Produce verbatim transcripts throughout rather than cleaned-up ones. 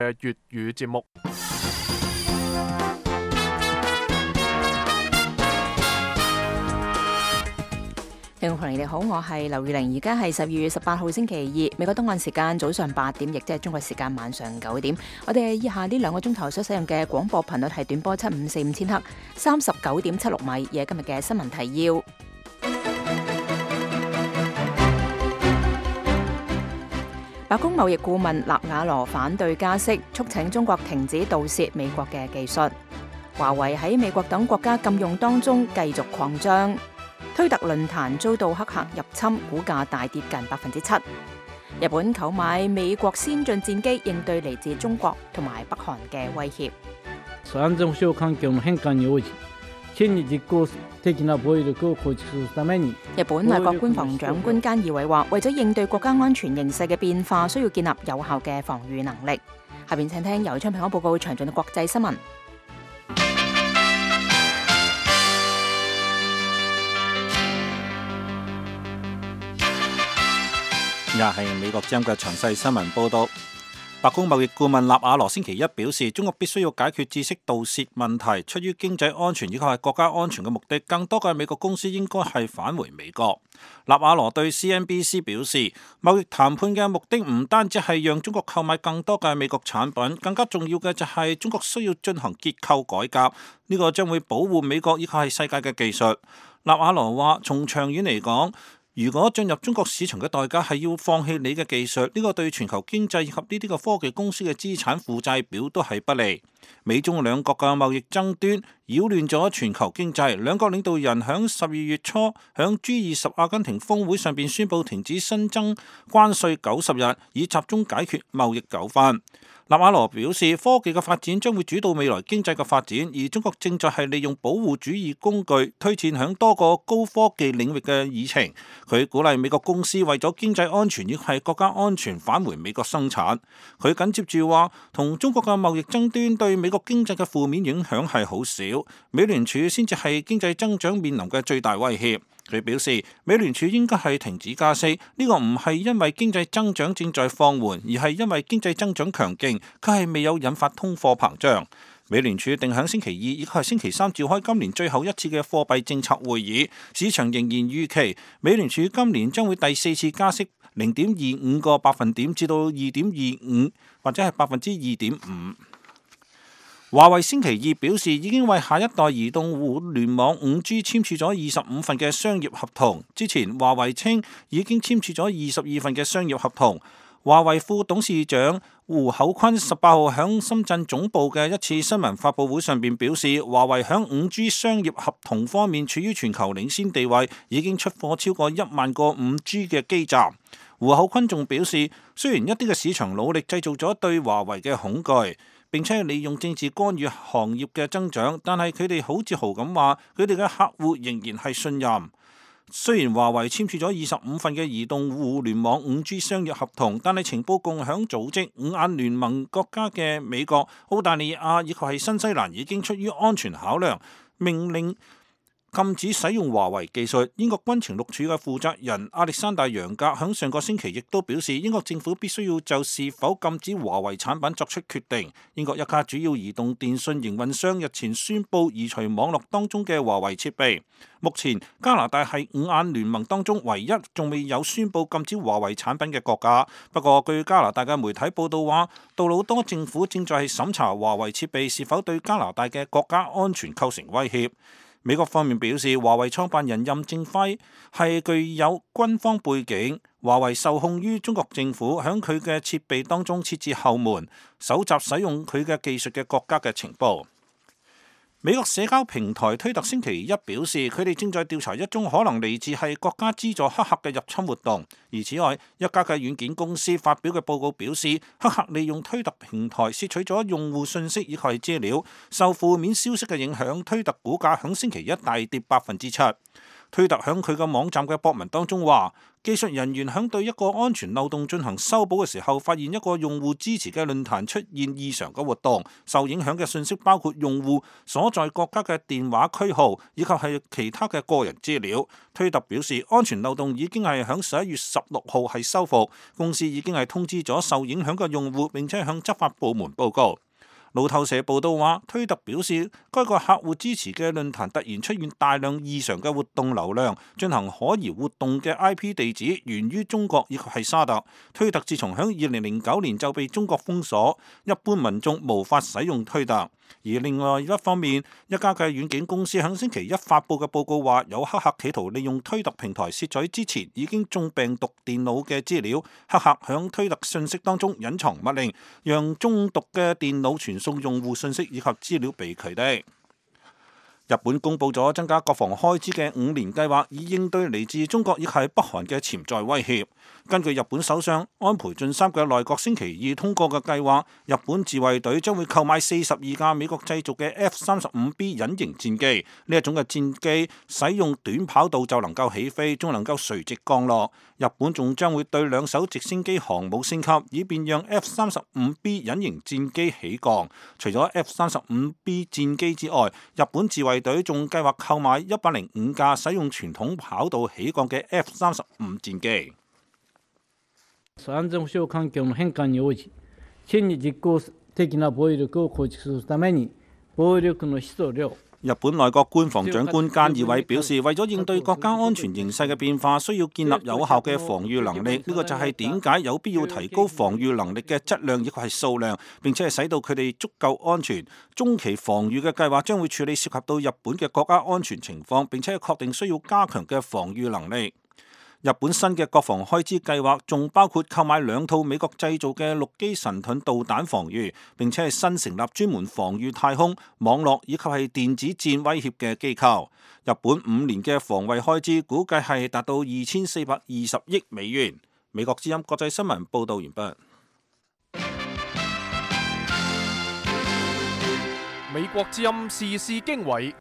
嘅粵語節目。 聽眾朋友你好，我係劉玉玲，而家係十二月十八號星期二，美國東岸時間早上八點，亦即係中國時間晚上九點。我哋以下呢兩個鐘頭所使用嘅廣播頻率係短波七五四五千赫，三十九點七六米。而係今日嘅新聞提要。白宮貿易顧問納瓦羅反對加息，促請中國停止盜竊美國嘅技術。華為喺美國等國家禁用當中繼續擴張。推特論壇遭到黑客入侵，股價大跌近百分之七。日本購買美國先進戰機，應對嚟自中國同埋北韓嘅威脅。 安全保障環境の変化に応じ、真に実効的な防衛力を構築するために。 日本內閣官房長官菅義偉話，為咗應對國家安全形勢嘅變化，需要建立有效嘅防禦能力。下邊請聽由昌平安報告詳盡嘅國際新聞。 日係美國之音嘅詳細新聞報道。白宮貿易顧問納瓦羅星期一表示，中國必須要解決知識盜竊問題，出於經濟安全以及係國家安全嘅目的，更多嘅美國公司應該係返回美國。納瓦羅對 C N B C 表示，貿易談判嘅目的唔單止係讓中國購買更多嘅美國產品，更加重要嘅就係中國需要進行結構改革，呢個將會保護美國以及係世界嘅技術。納瓦羅話，從長遠嚟講，如果進入中國市場嘅代價係要放棄你嘅技術，呢個對全球經濟以及呢啲嘅科技公司嘅資產負債表都係不利。美中兩國嘅貿易爭端擾亂咗全球經濟，兩國領導人響十二月初響 G 二十阿根廷峰會上邊宣布停止新增關稅九十日，以集中解決貿易糾紛。納瓦羅表示，科技嘅發展將會主導未來經濟嘅發展，而中國正在係利用保護主義工具推薦響多個高科技領域嘅議程。佢鼓勵美國公司為咗經濟安全亦係國家安全返回美國生產。佢緊接住話，同中國嘅貿易爭端對美國經濟嘅負面影響係好少，美聯儲先至係經濟增長面臨嘅最大威脅。佢表示，美聯儲應該係停止加息，呢個唔係因為經濟增長正在放緩，而係因為經濟增長強勁，佢係未有引發通貨膨脹。美聯儲定喺星期二以及係星期三召開今年最後一次嘅貨幣政策會議，市場仍然預期美聯儲今年將會第四次加息零點二五個百分點至到二點二五或者係百分之二點五。華為星期二表示，已經為下一代移動互聯網 五 G 簽署咗二十五份嘅商業合同。之前華為稱已經簽署咗二十二份嘅商業合同。華為副董事長胡厚昆十八號響深圳總部嘅一次新聞發佈會上邊表示，華為響 五 G 商業合同方面處於全球領先地位，已經出貨超過一萬個 五 G 嘅基站。胡厚昆仲表示，雖然一啲嘅市場努力製造咗對華為嘅恐懼，並且利用政治干預行業嘅增長，但係佢哋好自豪咁話，佢哋嘅客戶仍然係信任。雖然華為簽署咗二十五份嘅移動互聯網 五 G 商業合同，但係情報共享組織五眼聯盟國家嘅美國、澳大利亞以及係新西蘭已經出於安全考量，命令禁止使用華為技術。英國軍情六處嘅負責人亞歷山大楊格響上個星期亦都表示，英國政府必須要就是否禁止華為產品作出決定。英國一家主要移動電信營運商日前宣布移除網絡當中嘅華為設備。目前加拿大係五眼聯盟當中唯一仲未有宣布禁止華為產品嘅國家。不過據加拿大嘅媒體報道話，杜魯多政府正在審查華為設備是否對加拿大嘅國家安全構成威脅。美國方面表示，華為創辦人任正輝係具有軍方背景，華為受控於中國政府，響佢嘅設備當中設置後門，搜集使用佢嘅技術嘅國家嘅情報。美國社交平台推特星期一表示，佢哋正在調查一宗可能嚟自係國家資助黑客嘅入侵活動。而此外，一家嘅軟件公司發表嘅報告表示，黑客利用推特平台竊取咗用戶信息以及資料，受負面消息嘅影響，推特股價響星期一大跌百分之七。 推特響佢嘅網站嘅博文當中話，技術人員響對一個安全漏洞進行修補嘅時候，發現一個用戶支持嘅論壇出現異常嘅活動，受影響嘅信息包括用戶所在國家嘅電話區號以及係其他嘅個人資料。推特表示，安全漏洞已經係響十一月十六號係修復，公司已經係通知咗受影響嘅用戶，並且向執法部門報告。路透社報道話，推特表示，該個客戶支持嘅論壇突然出現大量異常嘅活動流量，進行可疑活動嘅 I P 地址源於中國以及係沙特。推特自從響二零零九年就被中國封鎖，一般民眾無法使用推特。而另外一方面，一家嘅軟件公司喺星期一發布嘅報告話，有黑客企圖利用推特平台竊取之前已經中病毒電腦嘅資料。黑客響推特信息當中隱藏密令，讓中毒嘅電腦傳送用戶信息以及資料被取締。日本公布咗增加國防開支嘅五年計劃，以應對嚟自中國以及北韓嘅潛在威脅。根據日本首相安倍晉三嘅內閣星期二通過嘅計劃，日本自衛隊將會購買四十二架美國製造嘅 F 三十五 B 隱形戰機。呢一種嘅戰機使用短跑道就能夠起飛，仲能夠垂直降落。日本仲將會對兩艘直升機航母升級，以便讓 F 三十五 B 隱形戰機起降。除咗 F 三十五 B 戰機之外，日本自衛隊仲計劃購買一百零五架使用傳統跑道起降嘅 F 三十五戰機。 安全保障環境の変化に応じ、真に実効的な防衛力を構築するために、防衛力の質と量。 日本內閣官房長官菅義偉表示，為咗應對國家安全形勢嘅變化，需要建立有效嘅防禦能力。呢個就係點解有必要提高防禦能力嘅質量以及係數量，並且係使到佢哋足夠安全。中期防禦嘅計劃將會處理涉及到日本嘅國家安全情況，並且係確定需要加強嘅防禦能力。日本新嘅國防開支計劃仲包括購買兩套美國製造嘅陸基神盾導彈防禦，並且係新成立專門防禦太空、網絡以及係電子戰威脅嘅機構。日本五年嘅防衛開支估計係達到二千四百二十億美元。美國之音國際新聞報道完畢。 美國之音時事經緯。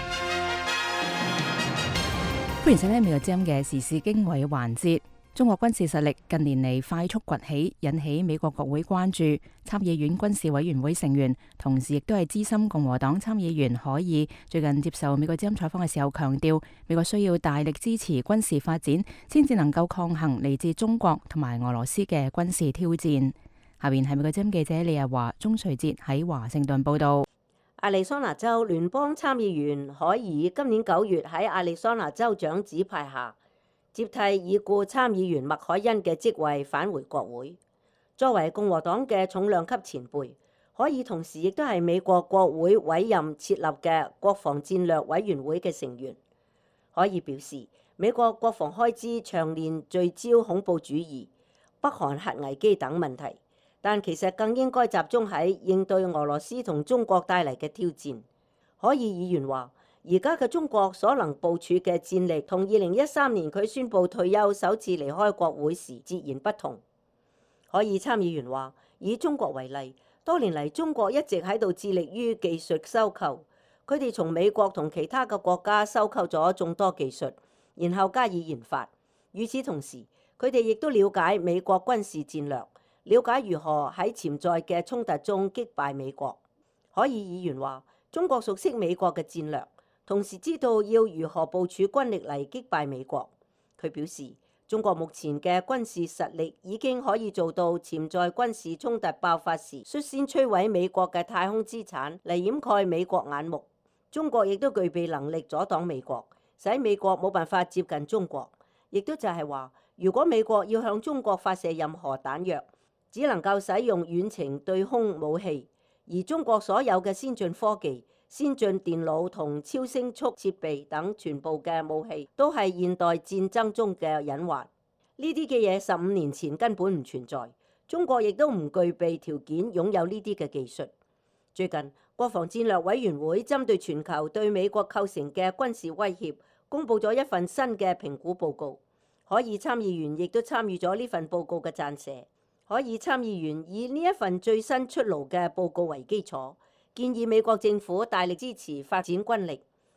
歡迎收聽美國之音嘅時事經緯環節。中國軍事實力近年嚟快速崛起，引起美國國會關注。參議院軍事委員會成員，同時亦都係資深共和黨參議員可爾最近接受美國之音採訪嘅時候強調，美國需要大力支持軍事發展，先至能夠抗衡嚟自中國同埋俄羅斯嘅軍事挑戰。下邊係美國之音記者李日華、鍾瑞哲喺華盛頓報道。 亞利桑那州聯邦參議員海爾今年九月喺亞利桑那州長指派下接替已故參議員麥凱恩嘅職位返回國會。作為共和黨嘅重量級前輩，海爾同時亦都係美國國會委任設立嘅國防戰略委員會嘅成員。海爾表示，美國國防開支長年聚焦恐怖主義、北韓核危機等問題，但其實更應該集中喺應對俄羅斯同中國帶嚟嘅挑戰。海爾議員話，而家嘅中國所能部署嘅戰力同二零一三年佢宣布退休首次離開國會時截然不同。海爾參議員話，以中國為例，多年嚟中國一直喺度致力於技術收購，佢哋從美國同其他嘅國家收購咗眾多技術，然後加以研發。與此同時，佢哋亦都了解美國軍事戰略，了解如何喺潛在嘅衝突中擊敗美國。海爾議員話，中國熟悉美國嘅戰略，同時知道要如何部署軍力嚟擊敗美國。佢表示，中國目前嘅軍事實力已經可以做到潛在軍事衝突爆發時率先摧毀美國嘅太空資產嚟掩蓋美國眼目。中國亦都具備能力阻擋美國，使美國冇辦法接近中國。亦都就係話，如果美國要向中國發射任何彈藥，只能夠使用遠程對空武器，而中國所有嘅先進科技、先進電腦同超聲速設備等全部嘅武器，都係現代戰爭中嘅隱患。呢啲嘅嘢十五年前根本唔存在，中國亦都唔具備條件擁有呢啲嘅技術。最近，國防戰略委員會針對全球對美國構成嘅軍事威脅，公布咗一份新嘅評估報告。海爾參議員亦都參與咗呢份報告嘅撰寫。海爾參議員以呢一份最新出爐嘅報告為基礎，建議美國政府大力支持發展軍力。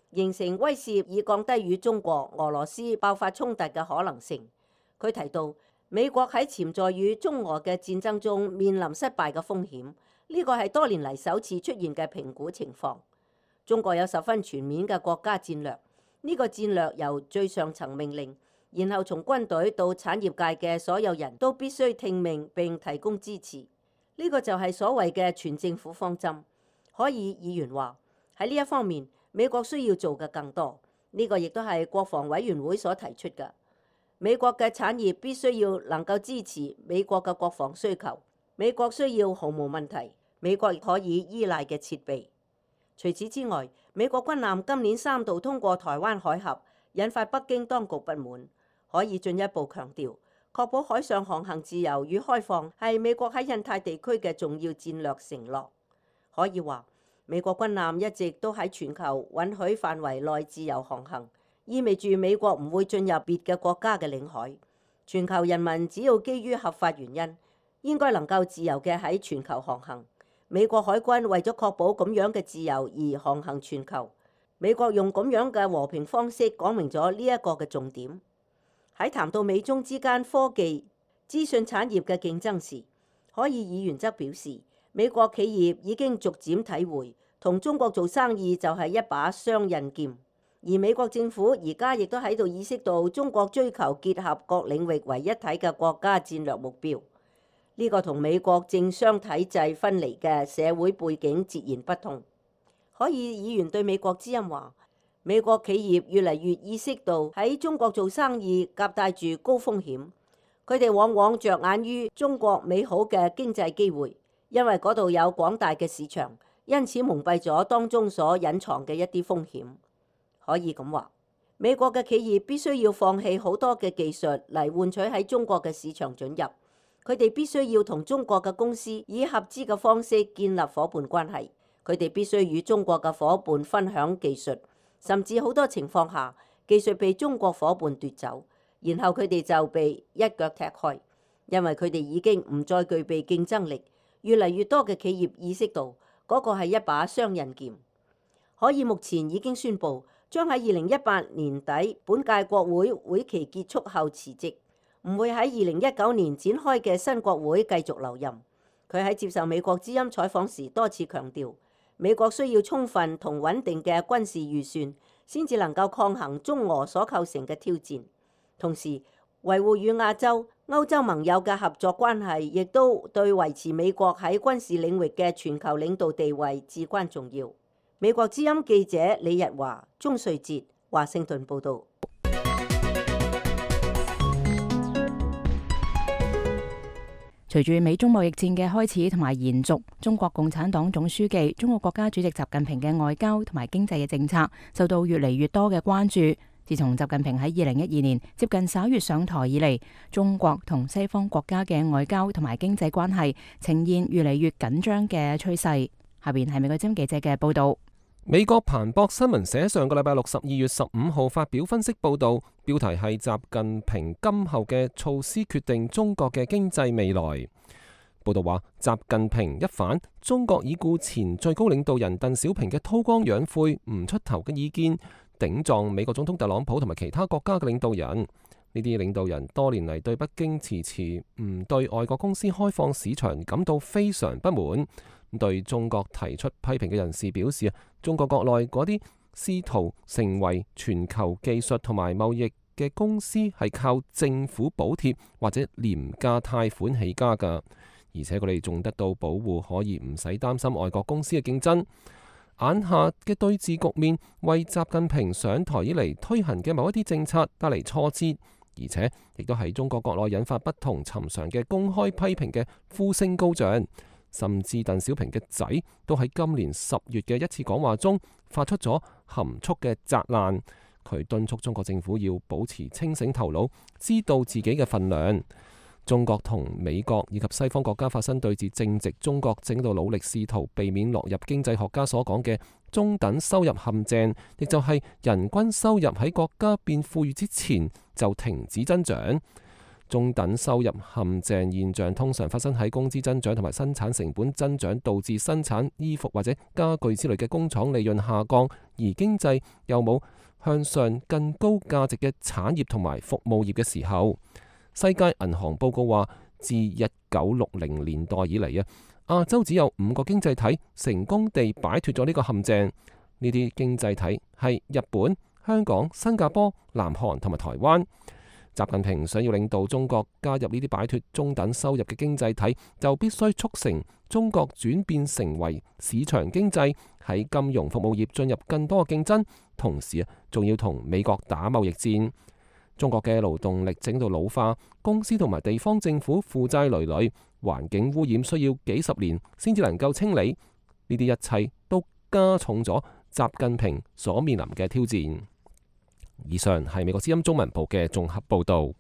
形成威懾以降低與中國、俄羅斯爆發衝突嘅可能性。佢提到，美國喺潛在與中俄嘅戰爭中面臨失敗嘅風險，呢個係多年嚟首次出現嘅評估情況。中國有十分全面嘅國家戰略，呢個戰略由最上層命令，然後從軍隊到產業界嘅所有人都必須聽命並提供支持。呢個就係所謂嘅全政府方針。可以議員話喺呢一方面，美國需要做嘅更多。呢個亦都係國防委員會所提出嘅。美國嘅產業必須要能夠支持美國嘅國防需求。美國需要毫無問題，美國亦可以依賴嘅設備。除此之外，美國軍艦今年三度通過台灣海峽，引發北京當局不滿。可以進一步強調，確保海上航行自由與開放係美國喺印太地區嘅重要戰略承諾。可以話，美國軍艦一直都喺全球允許範圍內自由航行，意味住美國唔會進入別嘅國家嘅領海。全球人民只要基於合法原因，應該能夠自由嘅喺全球航行。美國海軍為咗確保咁樣嘅自由而航行全球，美國用咁樣嘅和平方式講明咗呢一個嘅重點。喺談到美中之間科技、資訊產業嘅競爭時，可以議員則表示，美國企業已經逐漸體會同中國做生意就係一把雙刃劍，而美國政府而家亦都喺度意識到中國追求結合各領域為一體嘅國家戰略目標。呢個同美國政商體制分離嘅社會背景截然不同。可以議員對美國之音話，美國企業越嚟越意識到喺中國做生意夾帶住高風險，佢哋往往着眼於中國美好嘅經濟機會，因為嗰度有廣大嘅市場，因此蒙蔽咗當中所隱藏嘅一啲風險。可以咁話，美國嘅企業必須要放棄好多嘅技術嚟換取喺中國嘅市場准入。佢哋必須要同中國嘅公司以合資嘅方式建立伙伴關係。佢哋必須與中國嘅伙伴分享技術，甚至好多情況下，技術被中國伙伴奪走，然後佢哋就被一腳踢開，因為佢哋已經唔再具備競爭力。越嚟越多嘅企業意識到嗰個係一把雙刃劍。可以目前已經宣布，將喺二零一八年底本屆國會會期結束後辭職。唔會喺二零一九年展開嘅新國會繼續留任。佢喺接受美國之音採訪時多次強調，美國需要充分同穩定嘅軍事預算，先至能夠抗衡中俄所構成嘅挑戰。同時，維護與亞洲、歐洲盟友嘅合作關係，亦都對維持美國喺軍事領域嘅全球領導地位至關重要。美國之音記者李日華、鍾瑞哲，華盛頓報導。 隨住美中貿易戰嘅開始同埋延續，中國共產黨總書記、中國國家主席習近平嘅外交同埋經濟嘅政策受到越嚟越多嘅關注。自從習近平喺二零一二年接近十一月上台以嚟，中國同西方國家嘅外交同埋經濟關係呈現越嚟越緊張嘅趨勢。下邊係美國之音記者嘅報道。 美國彭博新聞社上個禮拜六十二月十五號發表分析報道，標題係習近平今後嘅措施決定中國嘅經濟未來。報道話，習近平一反中國已故前最高領導人鄧小平嘅韜光養晦、唔出頭嘅意見，頂撞美國總統特朗普同埋其他國家嘅領導人。呢啲領導人多年嚟對北京遲遲唔對外國公司開放市場感到非常不滿。對中國提出批評嘅人士表示啊，中國國內嗰啲試圖成為全球技術同埋貿易嘅公司係靠政府補貼或者廉價貸款起家㗎，而且佢哋仲得到保護，可以唔使擔心外國公司嘅競爭。眼下嘅對峙局面為習近平上台以嚟推行嘅某一啲政策帶嚟挫折，而且亦都喺中國國內引發不同尋常嘅公開批評嘅呼聲高漲。甚至鄧小平嘅仔都喺今年十月嘅一次講話中發出咗含蓄嘅責難，佢敦促中國政府要保持清醒頭腦，知道自己嘅份量。中國同美國以及西方國家發生對峙，正值中國正喺度努力試圖避免落入經濟學家所講嘅中等收入陷阱，亦就係人均收入喺國家變富裕之前就停止增長。 中等收入陷阱現象通常發生喺工資增長同埋生產成本增長，導致生產衣服或者家具之類嘅工廠利潤下降，而經濟又冇向上更高價值嘅產業同埋服務業嘅時候。世界銀行報告話，自一九六零年代以嚟啊，亞洲只有五個經濟體成功地擺脫咗呢個陷阱。呢啲經濟體係日本、香港、新加坡、南韓同埋台灣。習近平想要領導中國加入呢啲擺脫中等收入嘅經濟體，就必須促成中國轉變成為市場經濟，喺金融服務業進入更多嘅競爭，同時啊，仲要同美國打貿易戰。中國嘅勞動力整到老化，公司同埋地方政府負債累累，環境污染需要幾十年先至能夠清理，呢啲一切都加重咗習近平所面臨嘅挑戰。以上係美國之音中文部嘅綜合報導。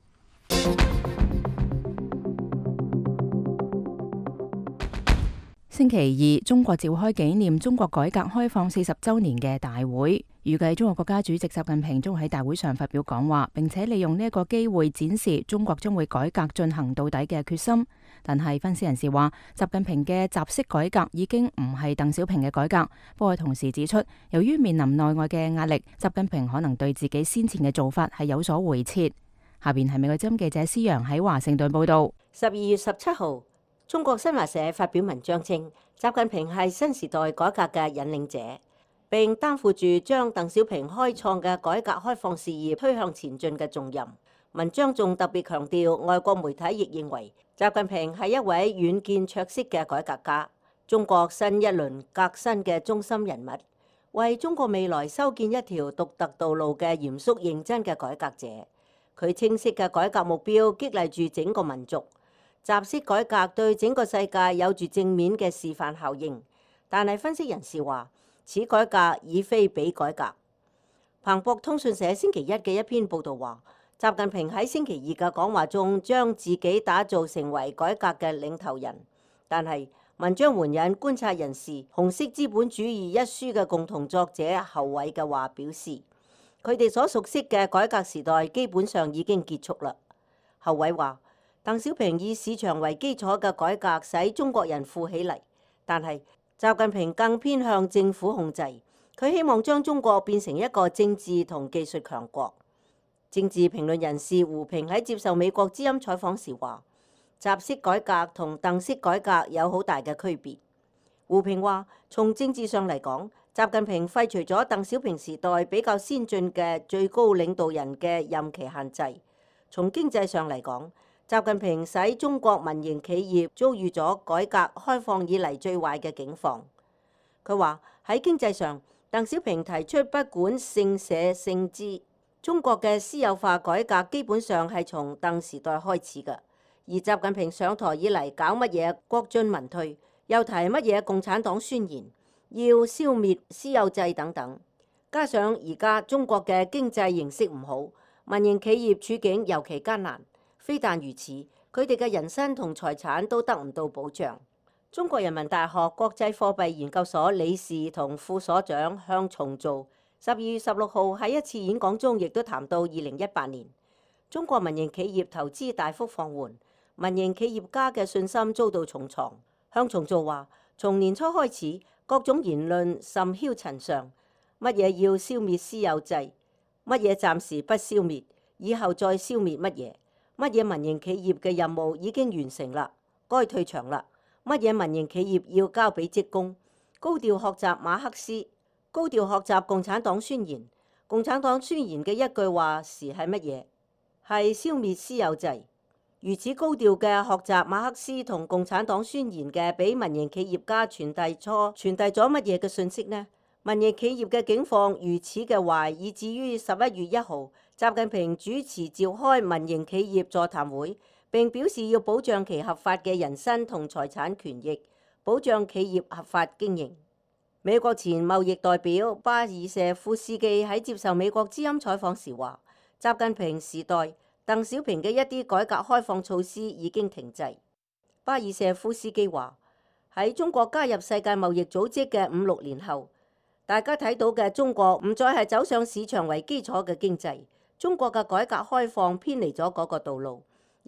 星期二，中國召開紀念中國改革開放四十週年嘅大會，預計中國國家主席習近平將會喺大會上發表講話，並且利用呢一個機會展示中國將會改革進行到底嘅決心。但係分析人士話，習近平嘅習式改革已經唔係鄧小平嘅改革。不過同時指出，由於面臨內外嘅壓力，習近平可能對自己先前嘅做法係有所回撤。下邊係美國之音記者施陽喺華盛頓報道。 十二月十七號，中國新華社發表文章稱，習近平係新時代改革嘅引領者，並擔負住將鄧小平開創嘅改革開放事業推向前進嘅重任。文章仲特別強調，外國媒體亦認為習近平係一位遠見卓識嘅改革家，中國新一輪革新嘅中心人物，為中國未來修建一條獨特道路嘅嚴肅認真嘅改革者。佢清晰嘅改革目標激勵住整個民族。習式改革對整個世界有住正面嘅示範效應，但係分析人士話，此改革已非彼改革。彭博通訊社星期一嘅一篇報導話，習近平喺星期二嘅講話中將自己打造成為改革嘅領頭人，但係文章援引觀察人士《紅色資本主義》一書嘅共同作者侯偉嘅話表示，佢哋所熟悉嘅改革時代基本上已經結束啦。侯偉話，鄧小平以市場為基礎嘅改革使中國人富起嚟，但係習近平更偏向政府控制，佢希望將中國變成一個政治同技術強國。政治評論人士胡平喺接受美國之音採訪時話，習式改革同鄧式改革有好大嘅區別。胡平話，從政治上嚟講，習近平廢除咗鄧小平時代比較先進嘅最高領導人嘅任期限制。從經濟上嚟講，習近平使中國民營企業遭遇咗改革開放以嚟最壞嘅境況。佢話喺經濟上，鄧小平提出不管姓社姓資，中國嘅私有化改革基本上係從鄧時代開始嘅。而習近平上台以嚟搞乜嘢國進民退，又提乜嘢共產黨宣言，要消滅私有制等等。加上而家中國嘅經濟形勢唔好，民營企業處境尤其艱難。非但如此，佢哋嘅人身同財產都得唔到保障。中國人民大學國際貨幣研究所理事同副所長向重造十二月十六號喺一次演講中，亦都談到二零一八年中國民營企業投資大幅放緩，民營企業家嘅信心遭到重創。向重造話，從年初開始，各種言論甚囂塵上，乜嘢要消滅私有制，乜嘢暫時不消滅，以後再消滅乜嘢。乜嘢民營企業嘅任務已經完成啦，該退場啦。乜嘢民營企業要交俾職工，高調學習馬克思，高調學習共產黨宣言。共產黨宣言嘅一句話時係乜嘢？係消滅私有制。如此高調嘅學習馬克思同共產黨宣言嘅，俾民營企業家傳遞錯傳遞咗乜嘢嘅信息呢？民營企業嘅境況如此嘅壞，以至於十一月一號，習近平主持召開民營企業座談會，並表示要保障其合法嘅人身同財產權益，保障企業合法經營。美國前貿易代表巴爾舍夫斯基喺接受美國之音採訪時話，習近平時代鄧小平嘅一啲改革開放措施已經停滯。巴爾舍夫斯基話，喺中國加入世界貿易組織嘅五六年後，大家睇到嘅中國唔再係走上市場為基礎嘅經濟，中國嘅改革開放偏離咗嗰個道路，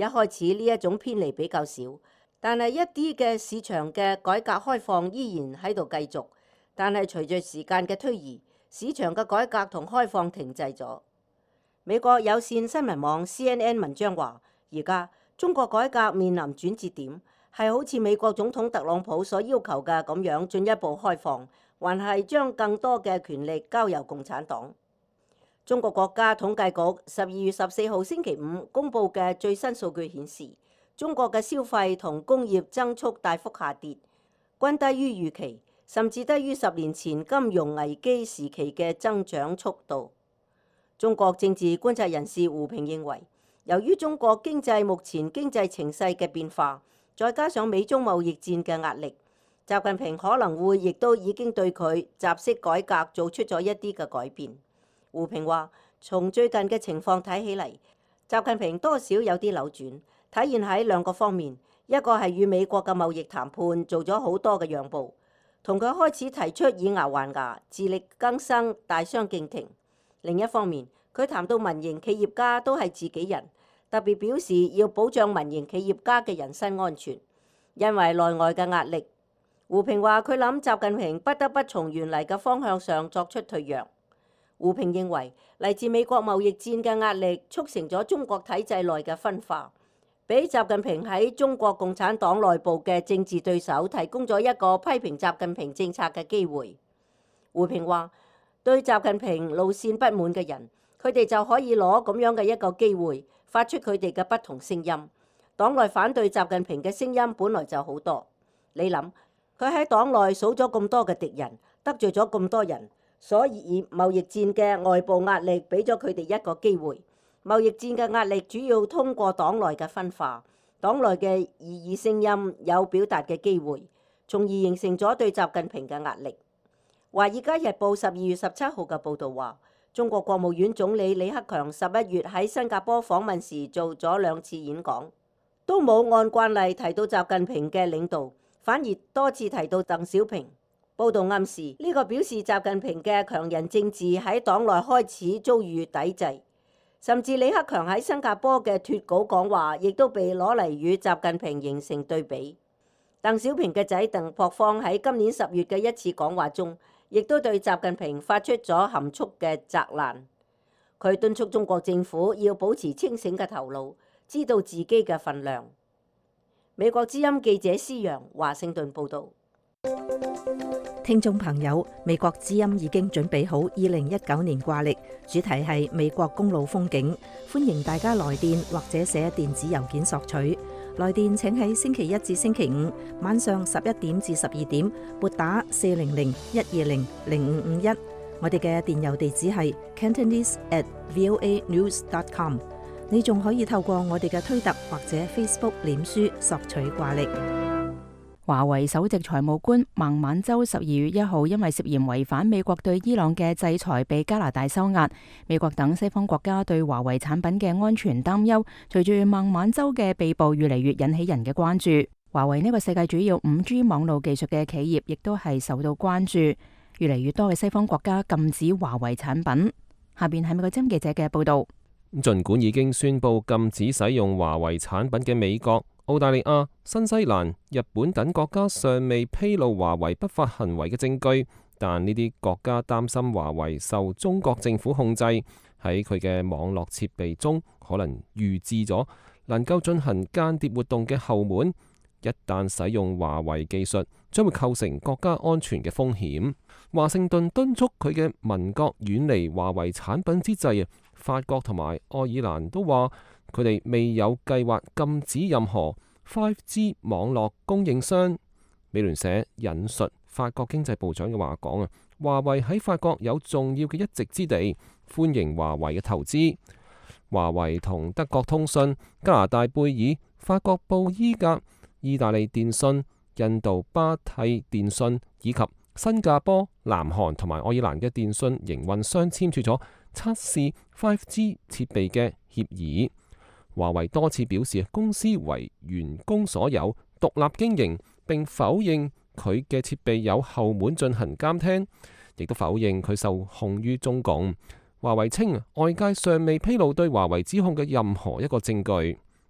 一開始呢一種偏離比較少，但係一啲嘅市場嘅改革開放依然喺度繼續。但係隨着時間嘅推移，市場嘅改革同開放停滯咗。美國有線新聞網 C N N 文章話，而家中國改革面臨轉折點，係好似美國總統特朗普所要求嘅咁樣進一步開放，還係將更多嘅權力交由共產黨。中國國家統計局十二月十四號星期五公佈嘅最新數據顯示，中國嘅消費同工業增速大幅下跌，均低於預期，甚至低於十年前金融危機時期嘅增長速度。中國政治觀察人士胡平認為，由於中國經濟目前經濟情勢嘅變化，再加上美中貿易戰嘅壓力，習近平可能會亦都已經對佢習式改革做出咗一啲嘅改變。胡平話，從最近嘅情況睇起嚟，習近平多少有啲扭轉，體現喺兩個方面，一個係與美國嘅貿易談判做咗好多嘅讓步，同佢開始提出以牙還牙、自力更生大相徑庭。另一方面，佢談到民營企業家都係自己人，特別表示要保障民營企業家嘅人身安全，因為內外嘅壓力。胡平話佢諗習近平不得不從原嚟嘅方向上作出退讓。胡平認為嚟自美國貿易戰嘅壓力促成咗中國體制內嘅分化，俾習近平喺中國共產黨內部嘅政治對手提供咗一個批評習近平政策嘅機會。胡平話，對習近平路線不滿嘅人，佢哋就可以攞咁樣嘅一個機會，發出佢哋嘅不同聲音。黨內反對習近平嘅聲音本來就好多，你諗佢喺黨內數咗咁多嘅敵人，得罪咗咁多人，所以貿易戰嘅外部壓力俾咗佢哋一個機會。貿易戰嘅壓力主要通過黨內嘅分化，黨內嘅異議聲音有表達嘅機會，從而形成咗對習近平嘅壓力。《華爾街日報》十二月十七號嘅報導話，中國國務院總理李克強十一月喺新加坡訪問時做咗兩次演講，都冇按慣例提到習近平嘅領導，反而多次提到鄧小平。報導暗示呢個表示習近平嘅強人政治喺黨內開始遭遇抵制，甚至李克強喺新加坡嘅脫稿講話，亦都被攞嚟與習近平形成對比。鄧小平嘅仔鄧樸方喺今年十月嘅一次講話中，亦都對習近平發出咗含蓄嘅責難。佢敦促中國政府要保持清醒嘅頭腦，知道自己嘅份量。美國之音記者施陽華盛頓報導。 聽眾朋友，美國之音已經準備好二零一九年掛曆，主題係美國公路風景，歡迎大家來電或者寫電子郵件索取。來電請喺星期一至星期五晚上十一點至十二點撥打四零零一二零零五五一。我哋嘅電郵地址係 cantonese at voa news dot com。你仲可以透過我哋嘅推特或者 Facebook 臉書索取掛曆。 華為首席財務官孟晚舟十二月一號因為涉嫌違反美國對伊朗嘅制裁被加拿大收押。美國等西方國家對華為產品嘅安全擔憂，隨住孟晚舟嘅被捕越嚟越引起人嘅關注。華為呢個世界主要五 G 網絡技術嘅企業，亦都係受到關注。越嚟越多嘅西方國家禁止華為產品。下邊係美國之音記者嘅報道。 儘管已經宣布禁止使用華為產品嘅美國、澳大利亞、新西蘭、日本等國家尚未披露華為不法行為嘅證據，但呢啲國家擔心華為受中國政府控制，喺佢嘅網絡設備中可能預置咗能夠進行間諜活動嘅後門，一旦使用華為技術，將會構成國家安全嘅風險。華盛頓敦促佢嘅盟國遠離華為產品之際，法國同埋愛爾蘭都話佢哋未有計劃禁止任何 五 G 網絡供應商。美聯社引述法國經濟部長嘅話講啊，華為喺法國有重要嘅一席之地，歡迎華為嘅投資。華為同德國通訊、加拿大貝爾、法國布伊格、意大利電信、印度巴蒂電信以及新加坡、南韓同埋愛爾蘭嘅電信營運商簽署咗測試 五 G 設備嘅協議。華為多次表示公司為員工所有，獨立經營，並否認佢嘅設備有後門進行監聽，亦都否認佢受控於中共。華為稱外界尚未披露對華為指控嘅任何一個證據。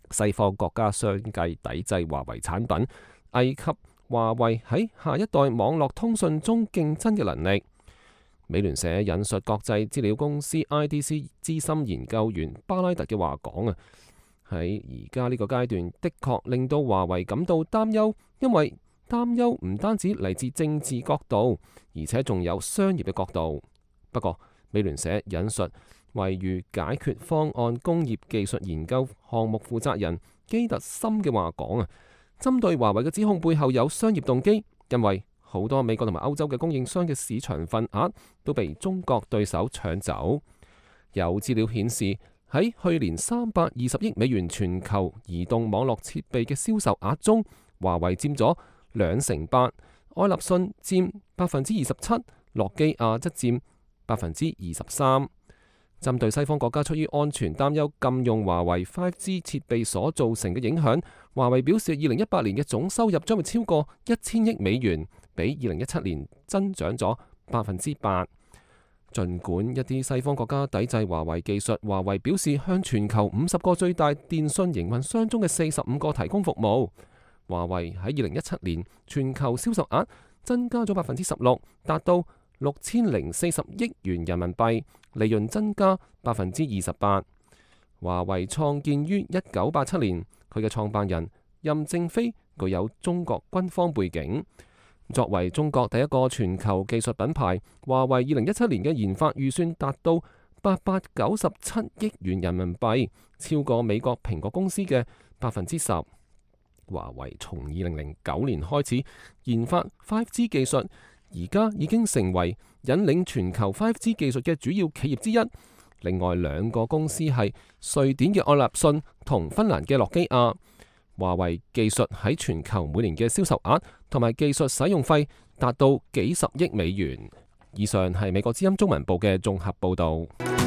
西方國家相繼抵制華為產品，危及華為喺下一代網絡通訊中競爭嘅能力。美聯社引述國際資料公司 I D C 資深研究員巴拉特嘅話講啊，喺而家呢個階段的確令到華為感到擔憂，因為擔憂唔單止嚟自政治角度，而且仲有商業嘅角度。不過美聯社引述惠譽解決方案工業技術研究項目負責人基特森嘅話講啊，針對華為嘅指控背後有商業動機，因為好多美國同埋歐洲嘅供應商嘅市場份額都被中國對手搶走。有資料顯示，喺去年三百二十億美元全球移動網絡設備嘅銷售額中，華為佔咗兩成八，愛立信佔百分之二十七，諾基亞則佔百分之二十三。針對西方國家出於安全擔憂禁用華為 五 G 設備所造成嘅影響，華為表示二零一八年嘅總收入將會超過一千億美元，比二零一七年增長咗百分之八。儘管一啲西方國家抵制華為技術，華為表示向全球五十個最大電信營運商中嘅四十五個提供服務。華為喺二零一七年全球銷售額增加咗百分之十六，達到六千零四十億元人民幣，利潤增加百分之二十八。華為創建於一九八七年，佢嘅創辦人任正非具有中國軍方背景。作為中國第一個全球技術品牌，華為二零一七年嘅研發預算達到八百九十七億元人民幣，超過美國蘋果公司嘅百分之十。華為從二零零九年開始研發 五 G 技術，而家已經成為引領全球 五 G 技術嘅主要企業之一。另外兩個公司係瑞典嘅愛立信同芬蘭嘅諾基亞。華為技術喺全球每年嘅銷售額同埋技術使用費達到幾十億美元。以上係美國之音中文部嘅綜合報導。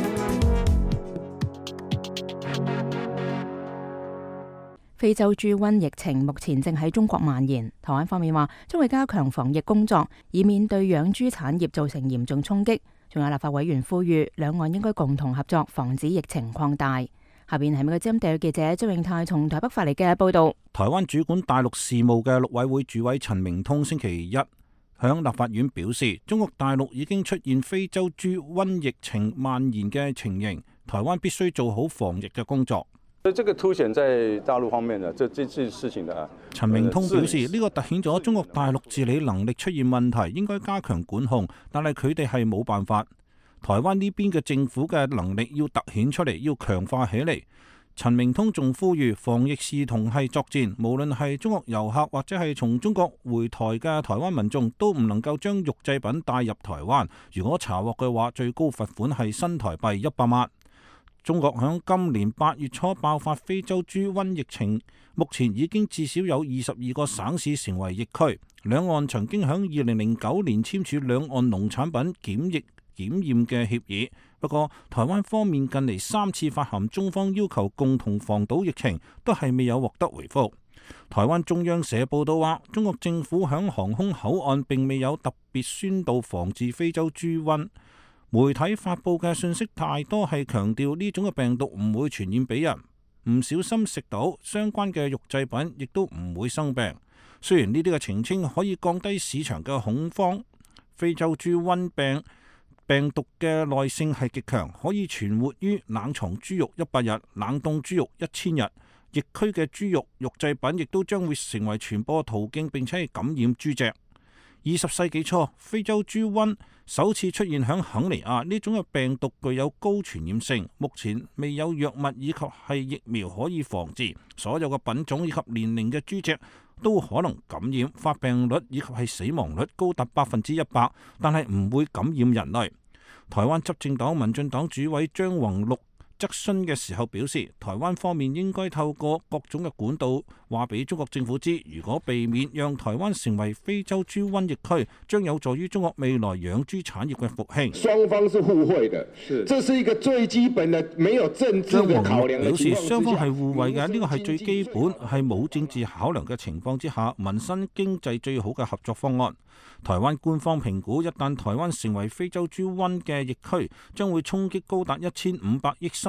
非洲豬瘟疫情目前正喺中國蔓延，台灣方面話將會加強防疫工作，以免對養豬產業造成嚴重衝擊。仲有立法委員呼籲兩岸應該共同合作，防止疫情擴大。下邊係美國之音特約記者張永泰從台北發嚟嘅報道。 台灣主管大陸事務嘅陸委會主委陳明通星期一向立法院表示，中國大陸已經出現非洲豬瘟疫情蔓延嘅情形，台灣必須做好防疫嘅工作。 這個凸顯在大陸方面的這這件事情的。 陳明通表示，呢個凸顯咗中國大陸治理能力出現問題，應該加強管控，但係佢哋係冇辦法。台灣呢邊嘅政府嘅能力要凸顯出嚟，要強化起嚟。陳明通仲呼籲防疫視同係作戰，無論係中國遊客或者係從中國回台嘅台灣民眾，都唔能夠將肉製品帶入台灣。如果查獲嘅話，最高罰款係新台幣一百萬。中國響今年八月初爆發非洲豬瘟疫情，目前已經至少有二十二個省市成為疫區。兩岸曾經響二零零九年簽署兩岸農產品檢疫檢驗嘅協議，不過台灣方面近嚟三次發函中方要求共同防堵疫情，都係未有獲得回覆。台灣中央社報道話，中國政府響航空口岸並未有特別宣導防治非洲豬瘟。媒體發佈嘅信息太多係強調呢種嘅病毒唔會傳染俾人，唔小心食到相關嘅肉製品亦都唔會生病。雖然呢啲嘅澄清可以降低市場嘅恐慌，非洲豬瘟病病毒嘅耐性係極強，可以存活於冷藏豬肉一百日、冷凍豬肉一千日。疫區嘅豬肉肉製品亦都將會成為傳播途徑，並且係感染豬隻。二十世紀初，非洲豬瘟首次出現響肯尼亞，呢種嘅病毒具有高傳染性，目前未有藥物以及係疫苗可以防治。所有嘅品種以及年齡嘅豬隻都可能感染，發病率以及係死亡率高達百分之一百，但係唔會感染人類。台灣執政黨民進黨主委張宏陸質詢嘅時候表示，台灣方面應該透過各種嘅管道話俾中國政府知，如果避免讓台灣成為非洲豬瘟疫區，將有助於中國未來養豬產業嘅復興。 雙方是互惠的，是，這是一個最基本的，沒有政治嘅考量嘅情況之下。 表示雙方係互惠嘅，呢個係最基本，係冇政治考量嘅情況之下，民生經濟最好嘅合作方案。台灣官方評估，一旦台灣成為非洲豬瘟嘅疫區，將會衝擊高達一千五百億新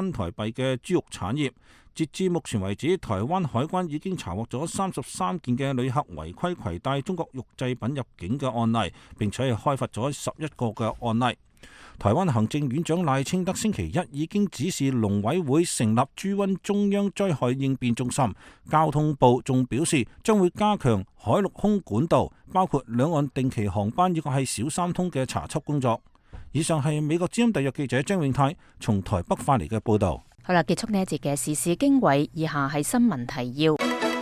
新台幣嘅豬肉產業。截至目前為止，台灣海關已經查獲咗三十三件嘅旅客違規攜帶中國肉製品入境嘅案例，並且係開發咗十一個嘅案例。台灣行政院長賴清德星期一已經指示農委會成立豬瘟中央災害應變中心。交通部仲表示將會加強海陸空管道，包括兩岸定期航班以及係小三通嘅查緝工作。以上係美國之音特約記者張永泰從台北發嚟嘅報導。 好啦，結束呢一節嘅時事經緯，以下係新聞提要。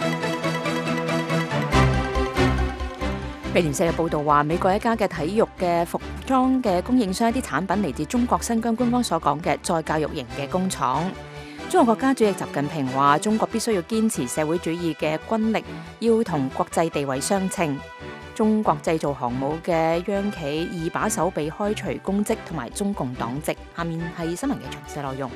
美聯社嘅報道話，美國一家嘅體育嘅服裝嘅供應商，一啲產品嚟自中國新疆官方所講嘅再教育營嘅工廠。中國國家主席習近平話，中國必須要堅持社會主義嘅軍力，要同國際地位相稱。中國製造航母嘅央企二把手被開除公職同埋中共黨籍。下面係新聞嘅詳細內容。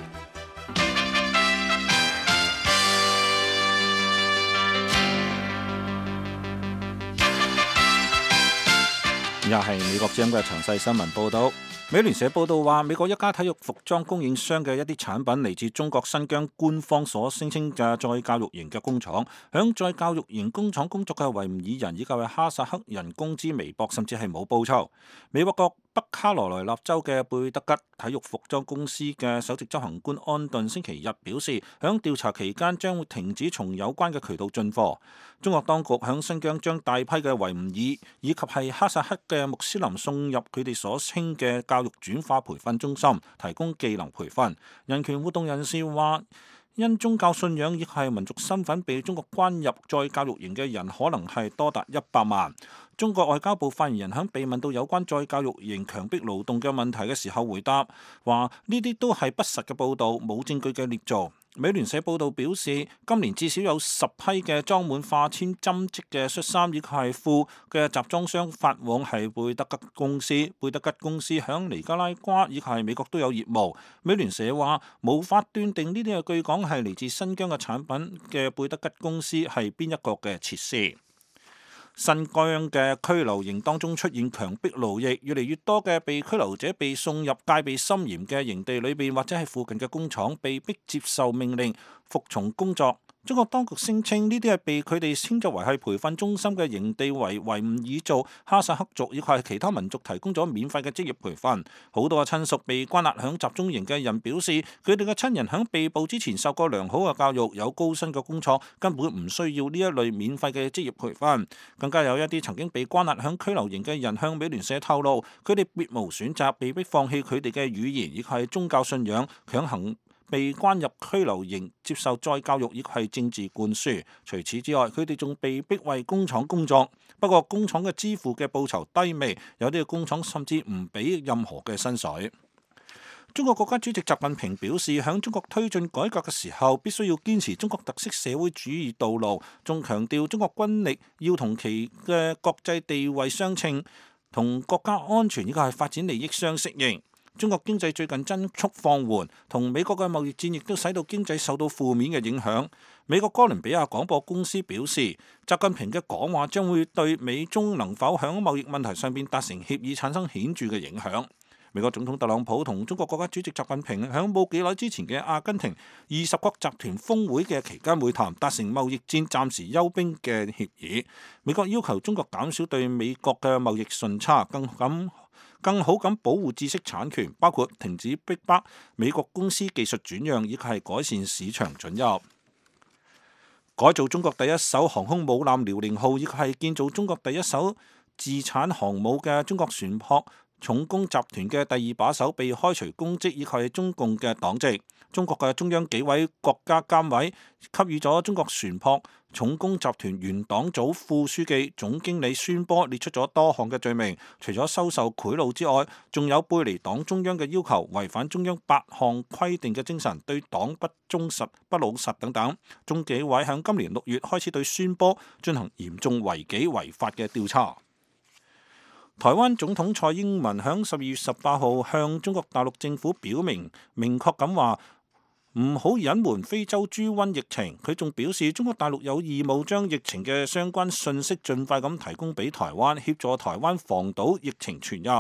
以下係美國之音嘅詳細新聞報導。美聯社報道話，美國一家體育服裝供應商嘅一啲產品嚟自中國新疆官方所聲稱嘅再教育營嘅工廠。響再教育營工廠工作嘅維吾爾人以及係哈薩克人工資微薄，甚至係冇報酬。美國國北卡羅來納州嘅貝德吉體育服裝公司嘅首席執行官安頓星期日表示，響調查期間將會停止從有關嘅渠道進貨。中國當局響新疆將大批嘅維吾爾以及係哈薩克嘅穆斯林送入佢哋所稱嘅教育轉化培訓中心，提供技能培訓。人權活動人士話，因宗教信仰亦係民族身份被中國關入再教育營嘅人可能係多達一百萬。中國外交部發言人喺被問到有關再教育營強迫勞動嘅問題嘅時候回答，話呢啲都係不實嘅報導，冇證據嘅捏造。美聯社報導表示，今年至少有十批嘅裝滿化纖針織嘅恤衫以及係褲嘅集裝箱發往係貝德吉公司。貝德吉公司響尼加拉瓜以及係美國都有業務。美聯社話無法斷定呢啲嘅據講係嚟自新疆嘅產品嘅貝德吉公司係邊一個嘅設施。新疆嘅拘留營當中出現強迫勞役，越嚟越多嘅被拘留者被送入戒備森嚴嘅營地裏邊，或者係附近嘅工廠，被迫接受命令，服從工作。中國當局聲稱呢啲係被佢哋稱作為係培訓中心嘅營地為維吾爾族、哈薩克族以及係其他民族提供咗免費嘅職業培訓。好多嘅親屬被關押響集中營嘅人表示，佢哋嘅親人響被捕之前受過良好嘅教育，有高薪嘅工作，根本唔需要呢一類免費嘅職業培訓。更加有一啲曾經被關押響拘留營嘅人向美聯社透露，佢哋別無選擇，被迫放棄佢哋嘅語言以及係宗教信仰，強行被關入拘留營接受再教育，亦係政治灌輸。除此之外，佢哋仲被逼為工廠工作，不過工廠嘅支付嘅報酬低微，有啲嘅工廠甚至唔俾任何嘅薪水。中國國家主席習近平表示，響中國推進改革嘅時候，必須要堅持中國特色社會主義道路，仲強調中國軍力要同其嘅國際地位相稱，同國家安全以及係發展利益相適應。中國經濟最近增速放緩，同美國嘅貿易戰亦都使到經濟受到負面嘅影響。美國哥倫比亞廣播公司表示，習近平嘅講話將會對美中能否響貿易問題上邊達成協議產生顯著嘅影響。美國總統特朗普同中國國家主席習近平響冇幾耐之前嘅阿根廷二十國集團峰會嘅期間會談，達成貿易戰暫時休兵嘅協議。美國要求中國減少對美國嘅貿易順差，更咁更好咁保護知識產權，包括停止逼迫美國公司技術轉讓，以及係改善市場准入。改造中國第一艘航空母艦遼寧號，以及係建造中國第一艘自產航母嘅中國船舶重工集團嘅第二把手被開除公職，以及係中共嘅黨籍。中國嘅中央紀委國家監委給予咗中國船舶重工集團原黨組副書記、總經理孫波列出咗多項嘅罪名，除咗收受賄賂之外，仲有背離黨中央嘅要求、違反中央八項規定嘅精神、對黨不忠實、不老實等等。中紀委喺今年六月開始對孫波進行嚴重違紀違法嘅調查。台灣總統蔡英文喺十二月十八號向中國大陸政府表明，明確咁話唔好隱瞞非洲豬瘟疫情。佢仲表示，中國大陸有義務將疫情嘅相關信息盡快咁提供俾台灣，協助台灣防堵疫情傳入。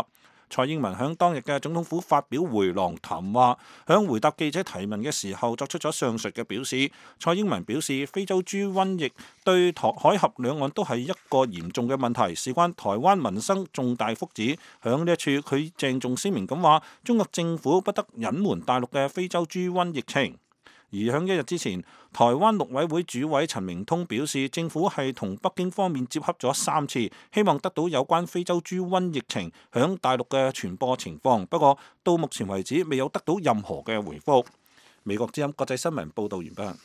蔡英文響當日嘅總統府發表回廊談話，響回答記者提問嘅時候作出咗上述嘅表示。蔡英文表示，非洲豬瘟疫對台海峽兩岸都係一個嚴重嘅問題，事關台灣民生重大福祉。響呢一處，佢鄭重聲明咁話，中國政府不得隱瞞大陸嘅非洲豬瘟疫情。而響一日之前，台灣陸委會主委陳明通表示，政府係同北京方面接洽咗三次，希望得到有關非洲豬瘟疫情響大陸嘅傳播情況，不過到目前為止未有得到任何嘅回覆。美國之音國際新聞報導完畢。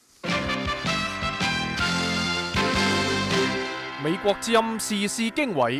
美國之音時事經緯，